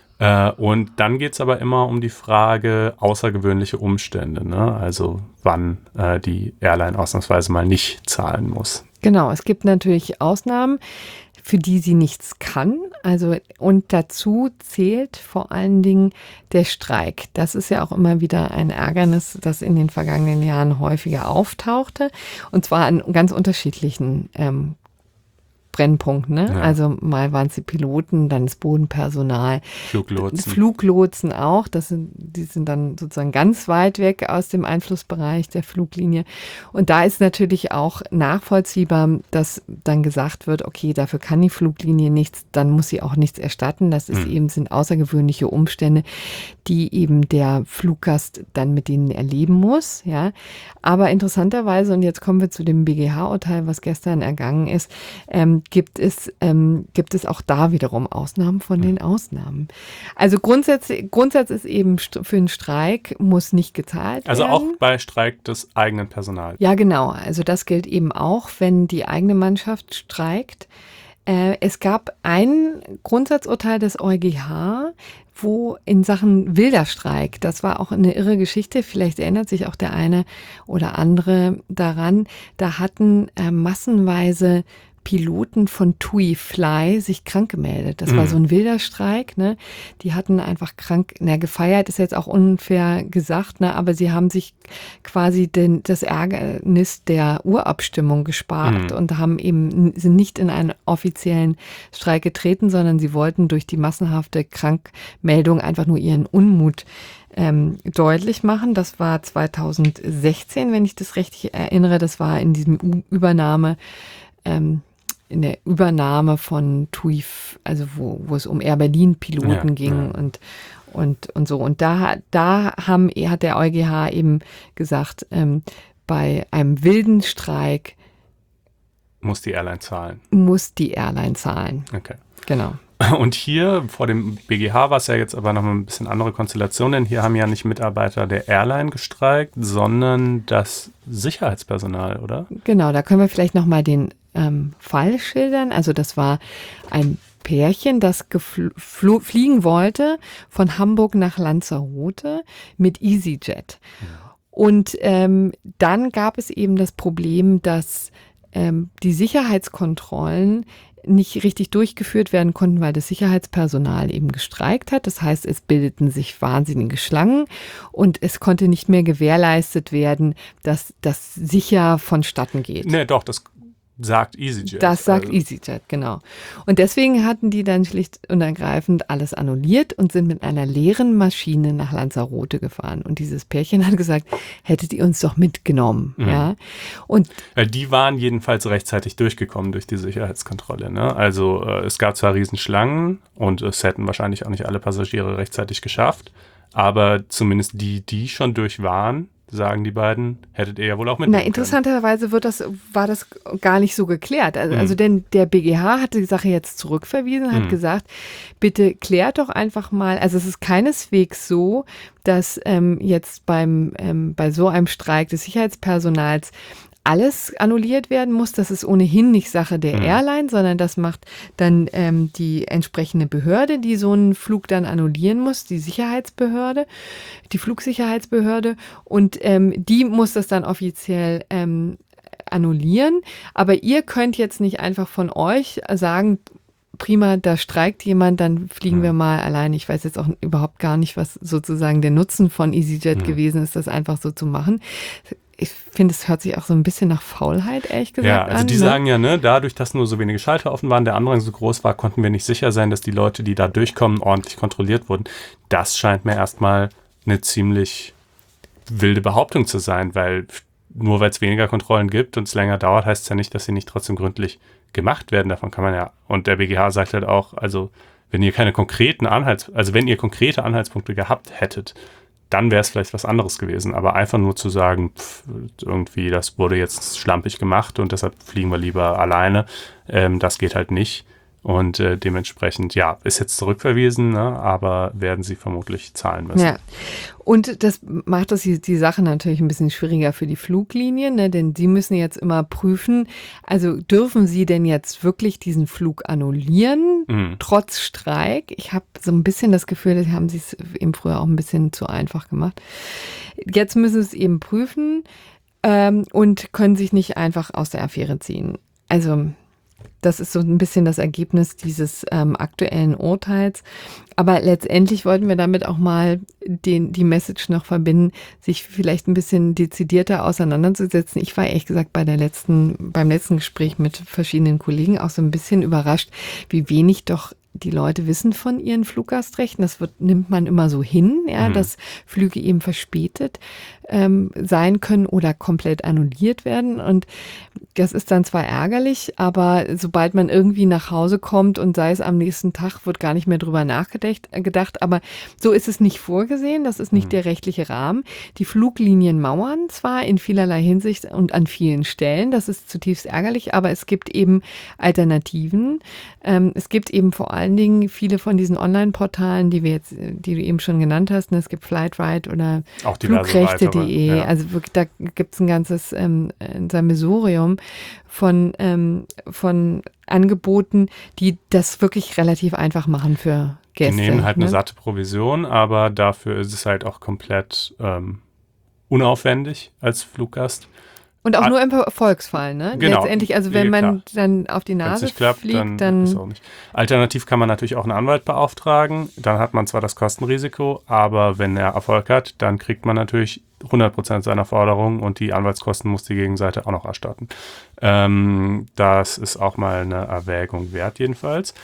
Und dann geht es aber immer um die Frage außergewöhnliche Umstände, ne? Also wann die Airline ausnahmsweise mal nicht zahlen muss. Genau, es gibt natürlich Ausnahmen, für die sie nichts kann. Also, und dazu zählt vor allen Dingen der Streik. Das ist ja auch immer wieder ein Ärgernis, das in den vergangenen Jahren häufiger auftauchte. Und zwar an ganz unterschiedlichen Brennpunkten. Ne? Ja. Also mal waren es die Piloten, dann das Bodenpersonal. Fluglotsen auch. Die sind dann sozusagen ganz weit weg aus dem Einflussbereich der Fluglinie. Und da ist natürlich auch nachvollziehbar, dass dann gesagt wird, okay, dafür kann die Fluglinie nichts, dann muss sie auch nichts erstatten. Das sind außergewöhnliche Umstände, die eben der Fluggast dann mit denen erleben muss. Ja. Aber interessanterweise, und jetzt kommen wir zu dem BGH-Urteil, was gestern ergangen ist, gibt es auch da wiederum Ausnahmen von den Ausnahmen. Also Grundsatz ist eben, für einen Streik muss nicht gezahlt werden. Also auch bei Streik des eigenen Personals. Ja, genau. Also das gilt eben auch, wenn die eigene Mannschaft streikt. Es gab ein Grundsatzurteil des EuGH, wo in Sachen wilder Streik, das war auch eine irre Geschichte, vielleicht erinnert sich auch der eine oder andere daran, da hatten massenweise Piloten von TUI Fly sich krank gemeldet. Das war so ein wilder Streik, ne? Die hatten einfach gefeiert ist jetzt auch unfair gesagt, ne? Aber sie haben sich quasi das Ärgernis der Urabstimmung gespart und sind nicht in einen offiziellen Streik getreten, sondern sie wollten durch die massenhafte Krankmeldung einfach nur ihren Unmut deutlich machen. Das war 2016, wenn ich das richtig erinnere. Das war in diesem in der Übernahme von TUI, also wo es um Air Berlin Piloten ging und so. Und da hat der EuGH eben gesagt, bei einem wilden Streik muss die Airline zahlen. Okay. Genau. Und hier vor dem BGH war es ja jetzt aber noch ein bisschen andere Konstellation, denn hier haben ja nicht Mitarbeiter der Airline gestreikt, sondern das Sicherheitspersonal, oder? Genau, da können wir vielleicht nochmal den Fall schildern. Also das war ein Pärchen, das fliegen wollte von Hamburg nach Lanzarote mit EasyJet. Und dann gab es eben das Problem, dass die Sicherheitskontrollen nicht richtig durchgeführt werden konnten, weil das Sicherheitspersonal eben gestreikt hat. Das heißt, es bildeten sich wahnsinnige Schlangen und es konnte nicht mehr gewährleistet werden, dass das sicher vonstatten geht. Nee, doch, das sagt EasyJet. Das sagt EasyJet, genau. Und deswegen hatten die dann schlicht und ergreifend alles annulliert und sind mit einer leeren Maschine nach Lanzarote gefahren. Und dieses Pärchen hat gesagt, hättet ihr uns doch mitgenommen. Ja? Und die waren jedenfalls rechtzeitig durchgekommen durch die Sicherheitskontrolle. Ne? Also es gab zwar Riesenschlangen und es hätten wahrscheinlich auch nicht alle Passagiere rechtzeitig geschafft, aber zumindest die schon durch waren, sagen die beiden, hättet ihr ja wohl auch mitnehmen können. Interessanterweise war das gar nicht so geklärt. Also denn der BGH hat die Sache jetzt zurückverwiesen, hat gesagt, bitte klärt doch einfach mal, also es ist keineswegs so, dass jetzt bei so einem Streik des Sicherheitspersonals alles annulliert werden muss. Das ist ohnehin nicht Sache der Airline, sondern das macht dann die entsprechende Behörde, die so einen Flug dann annullieren muss, die Sicherheitsbehörde, die Flugsicherheitsbehörde. Und die muss das dann offiziell annullieren. Aber ihr könnt jetzt nicht einfach von euch sagen, prima, da streikt jemand, dann fliegen wir mal allein. Ich weiß jetzt auch überhaupt gar nicht, was sozusagen der Nutzen von EasyJet gewesen ist, das einfach so zu machen. Ich finde, es hört sich auch so ein bisschen nach Faulheit, ehrlich gesagt, an. Ja, also die sagen ja, ne, dadurch, dass nur so wenige Schalter offen waren, der Andrang so groß war, konnten wir nicht sicher sein, dass die Leute, die da durchkommen, ordentlich kontrolliert wurden. Das scheint mir erstmal eine ziemlich wilde Behauptung zu sein, weil nur weil es weniger Kontrollen gibt und es länger dauert, heißt es ja nicht, dass sie nicht trotzdem gründlich gemacht werden. Davon kann man ja, und der BGH sagt halt auch, also wenn ihr konkrete Anhaltspunkte gehabt hättet, dann wäre es vielleicht was anderes gewesen. Aber einfach nur zu sagen, irgendwie, das wurde jetzt schlampig gemacht und deshalb fliegen wir lieber alleine, das geht halt nicht. Und dementsprechend, ja, ist jetzt zurückverwiesen, ne, aber werden sie vermutlich zahlen müssen. Ja, und das macht die Sache natürlich ein bisschen schwieriger für die Fluglinien, ne, denn sie müssen jetzt immer prüfen, also dürfen sie denn jetzt wirklich diesen Flug annullieren, trotz Streik? Ich habe so ein bisschen das Gefühl, das haben sie es eben früher auch ein bisschen zu einfach gemacht. Jetzt müssen sie es eben prüfen und können sich nicht einfach aus der Affäre ziehen. Also das ist so ein bisschen das Ergebnis dieses aktuellen Urteils. Aber letztendlich wollten wir damit auch mal die Message noch verbinden, sich vielleicht ein bisschen dezidierter auseinanderzusetzen. Ich war ehrlich gesagt beim letzten Gespräch mit verschiedenen Kollegen auch so ein bisschen überrascht, wie wenig doch die Leute wissen von ihren Fluggastrechten. Das nimmt man immer so hin, ja, dass Flüge eben verspätet sein können oder komplett annulliert werden. Und das ist dann zwar ärgerlich, aber sobald man irgendwie nach Hause kommt und sei es am nächsten Tag, wird gar nicht mehr drüber nachgedacht. Aber so ist es nicht vorgesehen. Das ist nicht der rechtliche Rahmen. Die Fluglinien mauern zwar in vielerlei Hinsicht und an vielen Stellen. Das ist zutiefst ärgerlich, aber es gibt eben Alternativen. Es gibt eben vor allen Dingen viele von diesen Online-Portalen, die du eben schon genannt hast. Es gibt Flightride oder Flugrechte.de. Ja. Also wirklich, da gibt es ein ganzes Sammelsurium von Angeboten, die das wirklich relativ einfach machen für Gäste. Die nehmen halt eine satte Provision, aber dafür ist es halt auch komplett unaufwendig als Fluggast. Und auch nur im Erfolgsfall, ne? Genau. Letztendlich, also wenn man dann auf die Nase fliegt, dann ist auch nicht. Alternativ kann man natürlich auch einen Anwalt beauftragen. Dann hat man zwar das Kostenrisiko, aber wenn er Erfolg hat, dann kriegt man natürlich 100% seiner Forderungen und die Anwaltskosten muss die Gegenseite auch noch erstatten. Das ist auch mal eine Erwägung wert jedenfalls.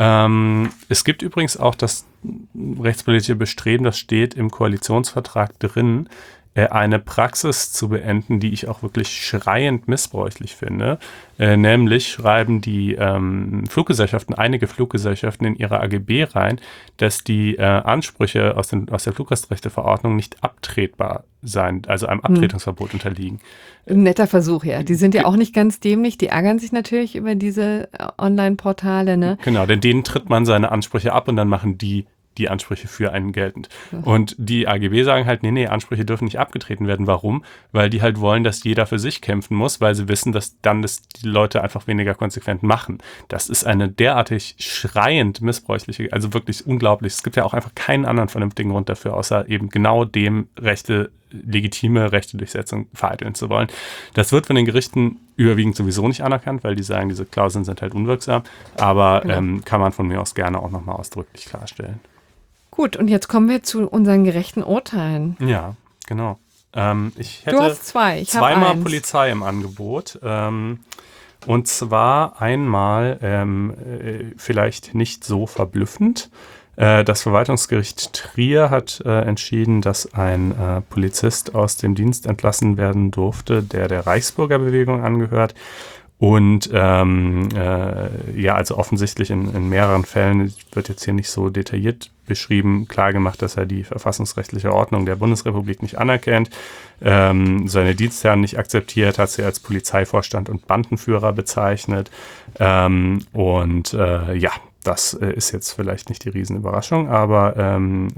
Es gibt übrigens auch das rechtspolitische Bestreben, das steht im Koalitionsvertrag drin, eine Praxis zu beenden, die ich auch wirklich schreiend missbräuchlich finde. Nämlich schreiben die Fluggesellschaften, einige Fluggesellschaften in ihre AGB rein, dass die Ansprüche aus der Fluggastrechteverordnung nicht abtretbar sein, also einem Abtretungsverbot unterliegen. Ein netter Versuch, ja. Die sind ja auch nicht ganz dämlich, die ärgern sich natürlich über diese Online-Portale, ne? Genau, denn denen tritt man seine Ansprüche ab und dann machen die Ansprüche für einen geltend. Und die AGB sagen halt, nee, Ansprüche dürfen nicht abgetreten werden. Warum? Weil die halt wollen, dass jeder für sich kämpfen muss, weil sie wissen, dass dann das die Leute einfach weniger konsequent machen. Das ist eine derartig schreiend missbräuchliche, also wirklich unglaublich. Es gibt ja auch einfach keinen anderen vernünftigen Grund dafür, außer eben genau dem legitime Rechtedurchsetzung vereiteln zu wollen. Das wird von den Gerichten überwiegend sowieso nicht anerkannt, weil die sagen, diese Klauseln sind halt unwirksam. Aber kann man von mir aus gerne auch nochmal ausdrücklich klarstellen. Gut, und jetzt kommen wir zu unseren gerechten Urteilen. Ja, genau. Ich hätte du hast zwei, ich habe zweimal eins. Polizei im Angebot. Und zwar einmal vielleicht nicht so verblüffend. Das Verwaltungsgericht Trier hat entschieden, dass ein Polizist aus dem Dienst entlassen werden durfte, der Reichsbürgerbewegung angehört. Und also offensichtlich in mehreren Fällen, wird jetzt hier nicht so detailliert beschrieben, klargemacht, dass er die verfassungsrechtliche Ordnung der Bundesrepublik nicht anerkennt, seine Dienstherren nicht akzeptiert, hat sie als Polizeivorstand und Bandenführer bezeichnet. Das ist jetzt vielleicht nicht die Riesenüberraschung, aber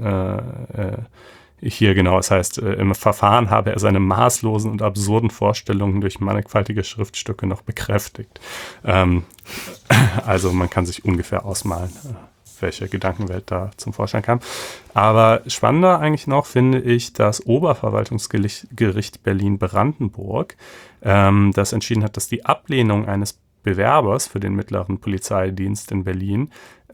hier genau, es heißt, im Verfahren habe er seine maßlosen und absurden Vorstellungen durch mannigfaltige Schriftstücke noch bekräftigt. Also man kann sich ungefähr ausmalen, welche Gedankenwelt da zum Vorschein kam. Aber spannender eigentlich noch finde ich das Oberverwaltungsgericht Berlin-Brandenburg, das entschieden hat, dass die Ablehnung eines Bewerbers für den mittleren Polizeidienst in Berlin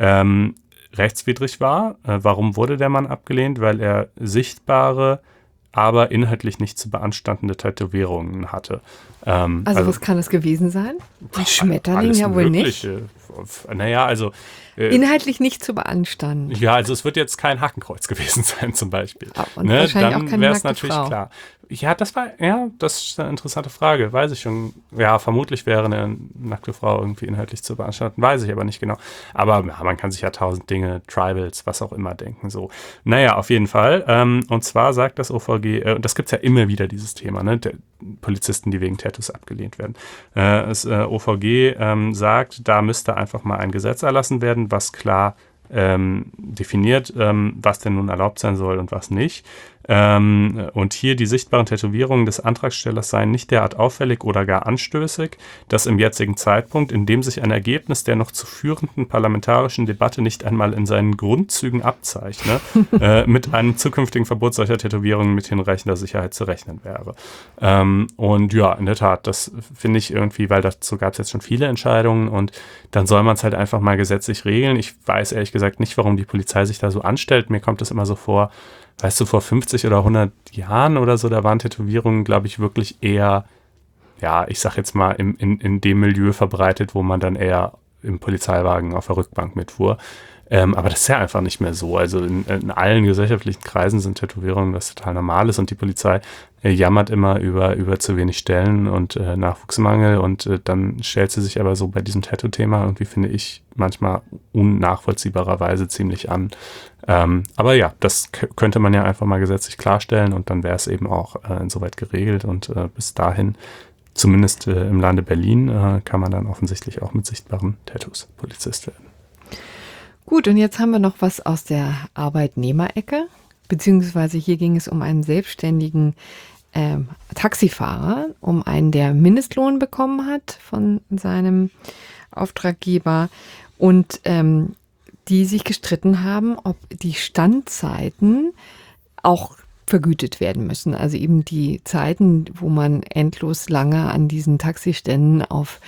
rechtswidrig war. Warum wurde der Mann abgelehnt? Weil er sichtbare, aber inhaltlich nicht zu beanstandende Tätowierungen hatte. Also was kann es gewesen sein? Ein Schmetterling ja wohl nicht. Naja, also inhaltlich nicht zu beanstanden. Ja, also es wird jetzt kein Hakenkreuz gewesen sein zum Beispiel. Und wahrscheinlich auch keine wäre es nackte natürlich Frau. klar. Ja, das ist eine interessante Frage. Weiß ich schon. Ja, vermutlich wäre eine nackte Frau irgendwie inhaltlich zu beanstanden. Weiß ich aber nicht genau. Aber ja, man kann sich ja 1000 Dinge, Tribals, was auch immer denken. So. Naja, auf jeden Fall. Und zwar sagt das OVG, das gibt es ja immer wieder, dieses Thema, ne? Der Polizisten, die wegen Tattoos abgelehnt werden. Das OVG sagt, da müsste einfach mal ein Gesetz erlassen werden, was klar definiert, was denn nun erlaubt sein soll und was nicht. Und hier die sichtbaren Tätowierungen des Antragstellers seien nicht derart auffällig oder gar anstößig, dass im jetzigen Zeitpunkt, in dem sich ein Ergebnis der noch zu führenden parlamentarischen Debatte nicht einmal in seinen Grundzügen abzeichne, mit einem zukünftigen Verbot solcher Tätowierungen mit hinreichender Sicherheit zu rechnen wäre. Und ja, in der Tat, das finde ich irgendwie, weil dazu gab es jetzt schon viele Entscheidungen und dann soll man es halt einfach mal gesetzlich regeln. Ich weiß ehrlich gesagt nicht, warum die Polizei sich da so anstellt. Mir kommt das immer so vor, weißt du, vor 50 oder 100 Jahren oder so, da waren Tätowierungen, glaube ich, wirklich eher, ja, ich sag jetzt mal, in dem Milieu verbreitet, wo man dann eher im Polizeiwagen auf der Rückbank mitfuhr. Aber das ist ja einfach nicht mehr so. Also in allen gesellschaftlichen Kreisen sind Tätowierungen was total Normales und die Polizei jammert immer über zu wenig Stellen und Nachwuchsmangel und dann stellt sie sich aber so bei diesem Tattoo-Thema irgendwie, finde ich, manchmal unnachvollziehbarerweise ziemlich an. Aber ja, das könnte man ja einfach mal gesetzlich klarstellen und dann wäre es eben auch insoweit geregelt und bis dahin, zumindest im Lande Berlin, kann man dann offensichtlich auch mit sichtbaren Tattoos Polizist werden. Gut, und jetzt haben wir noch was aus der Arbeitnehmerecke, beziehungsweise hier ging es um einen selbstständigen Taxifahrer, um einen, der Mindestlohn bekommen hat von seinem Auftraggeber und die sich gestritten haben, ob die Standzeiten auch vergütet werden müssen. Also eben die Zeiten, wo man endlos lange an diesen Taxiständen auf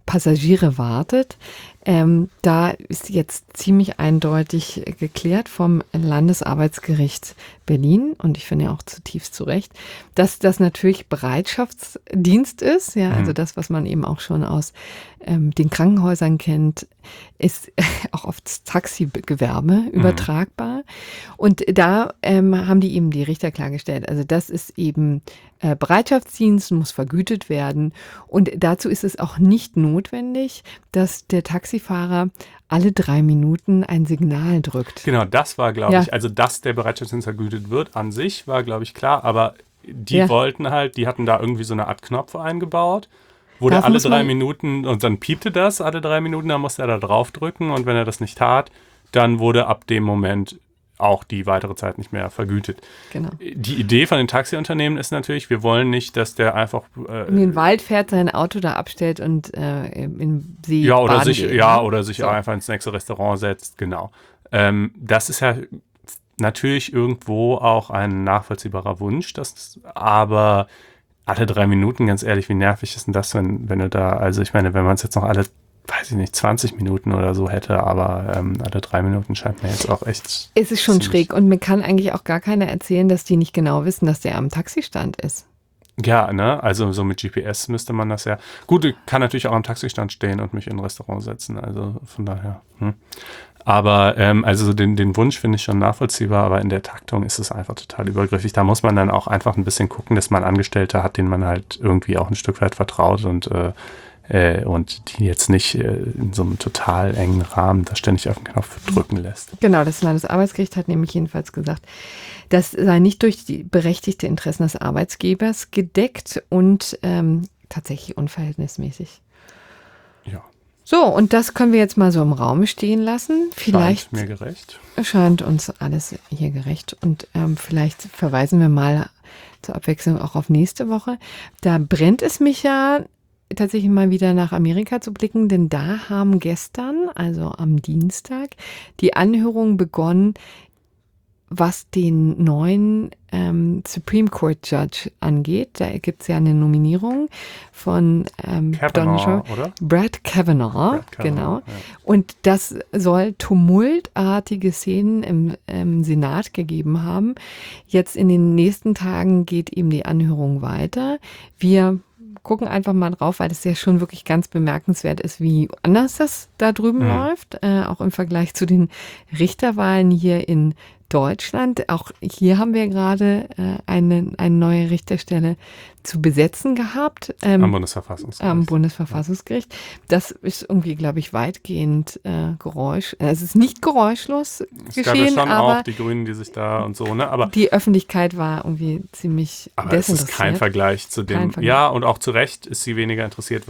Passagiere wartet. Da ist jetzt ziemlich eindeutig geklärt vom Landesarbeitsgericht Berlin, und ich finde ja auch zutiefst zu Recht, dass das natürlich Bereitschaftsdienst ist, ja, also das, was man eben auch schon aus den Krankenhäusern kennt, ist auch auf das Taxigewerbe übertragbar. Und da haben die eben die Richter klargestellt, also das ist eben Bereitschaftsdienst, muss vergütet werden, und dazu ist es auch nicht notwendig, dass der Taxifahrer alle 3 Minuten ein Signal drückt. Genau, das war, glaube ich, also dass der Bereitschaftsdienst vergütet wird an sich, war, glaube ich, klar, aber die wollten halt, die hatten da irgendwie so eine Art Knopf eingebaut, wo der alle 3 Minuten, und dann piepte das alle 3 Minuten, dann musste er da drauf drücken, und wenn er das nicht tat, dann wurde ab dem Moment auch die weitere Zeit nicht mehr vergütet. Genau. Die Idee von den Taxiunternehmen ist natürlich, wir wollen nicht, dass der einfach in den Wald fährt, sein Auto da abstellt und in See oder geht, sich einfach ins nächste Restaurant setzt, genau. Das ist ja natürlich irgendwo auch ein nachvollziehbarer Wunsch, aber alle 3 Minuten, ganz ehrlich, wie nervig ist denn das, wenn du da, also ich meine, wenn man es jetzt noch alle, weiß ich nicht, 20 Minuten oder so hätte, aber alle 3 Minuten scheint mir jetzt auch echt. Es ist schon schräg, und mir kann eigentlich auch gar keiner erzählen, dass die nicht genau wissen, dass der am Taxistand ist. Ja, ne, also so mit GPS müsste man das ja. Gut, ich kann natürlich auch am Taxistand stehen und mich in ein Restaurant setzen, also von daher. Aber also den Wunsch finde ich schon nachvollziehbar, aber in der Taktung ist es einfach total übergriffig. Da muss man dann auch einfach ein bisschen gucken, dass man Angestellte hat, denen man halt irgendwie auch ein Stück weit vertraut und die jetzt nicht in so einem total engen Rahmen da ständig auf den Knopf drücken lässt. Genau, das Landesarbeitsgericht hat nämlich jedenfalls gesagt, das sei nicht durch die berechtigte Interessen des Arbeitgebers gedeckt und tatsächlich unverhältnismäßig. Ja. So, und das können wir jetzt mal so im Raum stehen lassen. Vielleicht scheint mir gerecht. Scheint uns alles hier gerecht. Und vielleicht verweisen wir mal zur Abwechslung auch auf nächste Woche. Da brennt es mich ja tatsächlich mal wieder nach Amerika zu blicken, denn da haben gestern, also am Dienstag, die Anhörungen begonnen, was den neuen Supreme Court Judge angeht. Da gibt es ja eine Nominierung von Brett Kavanaugh, genau. Ja. Und das soll tumultartige Szenen im Senat gegeben haben. Jetzt in den nächsten Tagen geht eben die Anhörung weiter. Wir gucken einfach mal drauf, weil das ja schon wirklich ganz bemerkenswert ist, wie anders das da drüben läuft, auch im Vergleich zu den Richterwahlen hier in Deutschland. Auch hier haben wir gerade eine neue Richterstelle zu besetzen gehabt. Am Bundesverfassungsgericht. Das ist irgendwie, glaube ich, weitgehend es ist nicht geräuschlos geschehen. Es gab ja schon aber auch die Grünen, die sich da und so, ne? Aber die Öffentlichkeit war irgendwie ziemlich aber es ist kein Vergleich zu dem. Ja, und auch zu Recht ist sie weniger interessiert,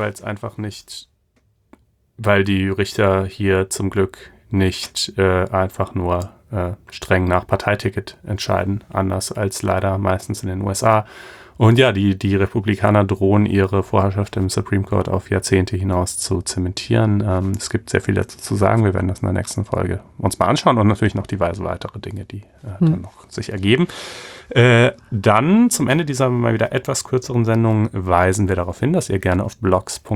weil die Richter hier zum Glück nicht einfach nur streng nach Parteiticket entscheiden, anders als leider meistens in den USA. Und ja, die Republikaner drohen ihre Vorherrschaft im Supreme Court auf Jahrzehnte hinaus zu zementieren. Es gibt sehr viel dazu zu sagen. Wir werden das in der nächsten Folge uns mal anschauen und natürlich noch diverse weitere Dinge, die dann noch sich ergeben. Dann zum Ende dieser mal wieder etwas kürzeren Sendung weisen wir darauf hin, dass ihr gerne auf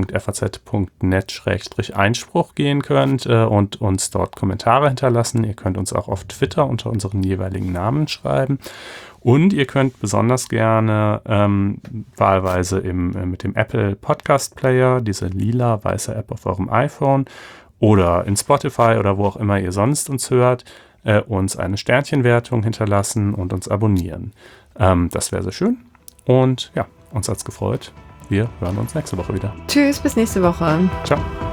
blogs.faz.net/Einspruch gehen könnt und uns dort Kommentare hinterlassen. Ihr könnt uns auch auf Twitter unter unseren jeweiligen Namen schreiben. Und ihr könnt besonders gerne wahlweise mit dem Apple Podcast Player, diese lila-weiße App auf eurem iPhone oder in Spotify oder wo auch immer ihr sonst uns hört, uns eine Sternchenwertung hinterlassen und uns abonnieren. Das wäre sehr schön. Und ja, uns hat's gefreut. Wir hören uns nächste Woche wieder. Tschüss, bis nächste Woche. Ciao.